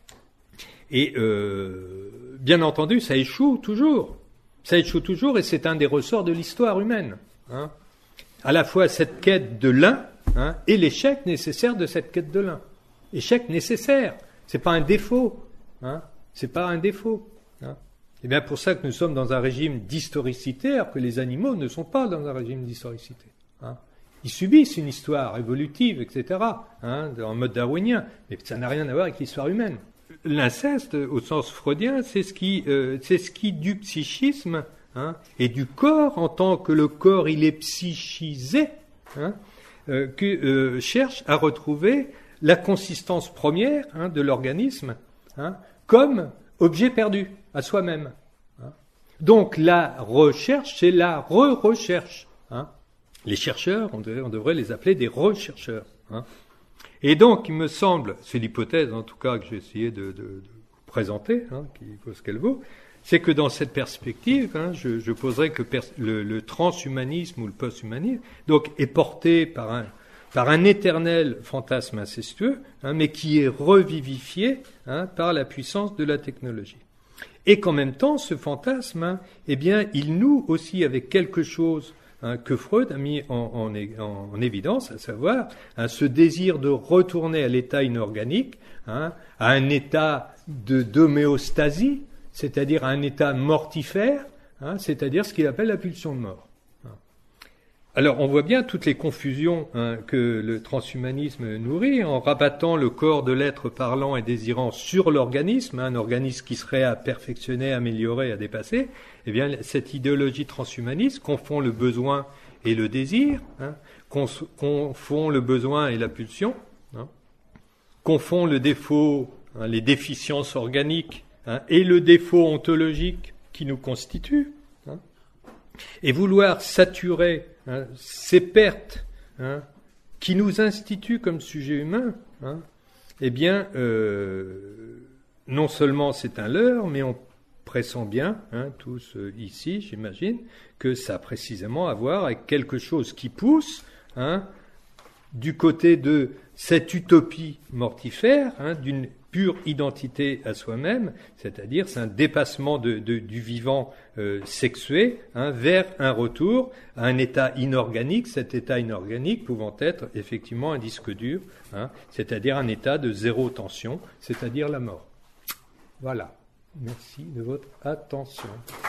Et euh, bien entendu, ça échoue toujours. Ça échoue toujours et c'est un des ressorts de l'histoire humaine. Hein. À la fois cette quête de l'un hein, et l'échec nécessaire de cette quête de l'un. Échec nécessaire, c'est pas un défaut. Hein. C'est pas un défaut. Hein. C'est bien pour ça que nous sommes dans un régime d'historicité, alors que les animaux ne sont pas dans un régime d'historicité. Hein. Ils subissent une histoire évolutive, et cetera, hein, en mode darwinien, mais ça n'a rien à voir avec l'histoire humaine. L'inceste, au sens freudien, c'est ce qui, euh, c'est ce qui du psychisme hein, et du corps, en tant que le corps il est psychisé, hein, euh, que euh, cherche à retrouver la consistance première hein, de l'organisme hein, comme objet perdu à soi-même. Hein. Donc la recherche, c'est la re-recherche. Hein. Les chercheurs, on devrait, on devrait les appeler des rechercheurs. Hein. Et donc, il me semble, c'est l'hypothèse en tout cas que j'ai essayé de, de, de présenter, hein, qui vaut ce qu'elle vaut, c'est que dans cette perspective, hein, je, je poserais que pers- le, le transhumanisme ou le posthumanisme donc, est porté par un, par un éternel fantasme incestueux, hein, mais qui est revivifié hein, par la puissance de la technologie. Et qu'en même temps, ce fantasme, hein, eh bien, il noue aussi avec quelque chose Hein, que Freud a mis en, en, en, en évidence, à savoir hein, ce désir de retourner à l'état inorganique, hein, à un état de d'homéostasie, c'est-à-dire à un état mortifère, hein, c'est-à-dire ce qu'il appelle la pulsion de mort. Hein. Alors on voit bien toutes les confusions hein, que le transhumanisme nourrit en rabattant le corps de l'être parlant et désirant sur l'organisme, hein, un organisme qui serait à perfectionner, à améliorer, à dépasser. Eh bien, cette idéologie transhumaniste confond le besoin et le désir, hein, confond le besoin et la pulsion, hein, confond le défaut, hein, les déficiences organiques hein, et le défaut ontologique qui nous constitue, hein, et vouloir saturer hein, ces pertes hein, qui nous instituent comme sujet humain, hein, eh bien, euh, non seulement c'est un leurre, mais on pressent bien, hein, tous euh, ici, j'imagine, que ça a précisément à voir avec quelque chose qui pousse hein, du côté de cette utopie mortifère, hein, d'une pure identité à soi-même, c'est-à-dire c'est un dépassement de, de, du vivant euh, sexué hein, vers un retour à un état inorganique, cet état inorganique pouvant être effectivement un disque dur, hein, c'est-à-dire un état de zéro tension, c'est-à-dire la mort. Voilà. Merci de votre attention.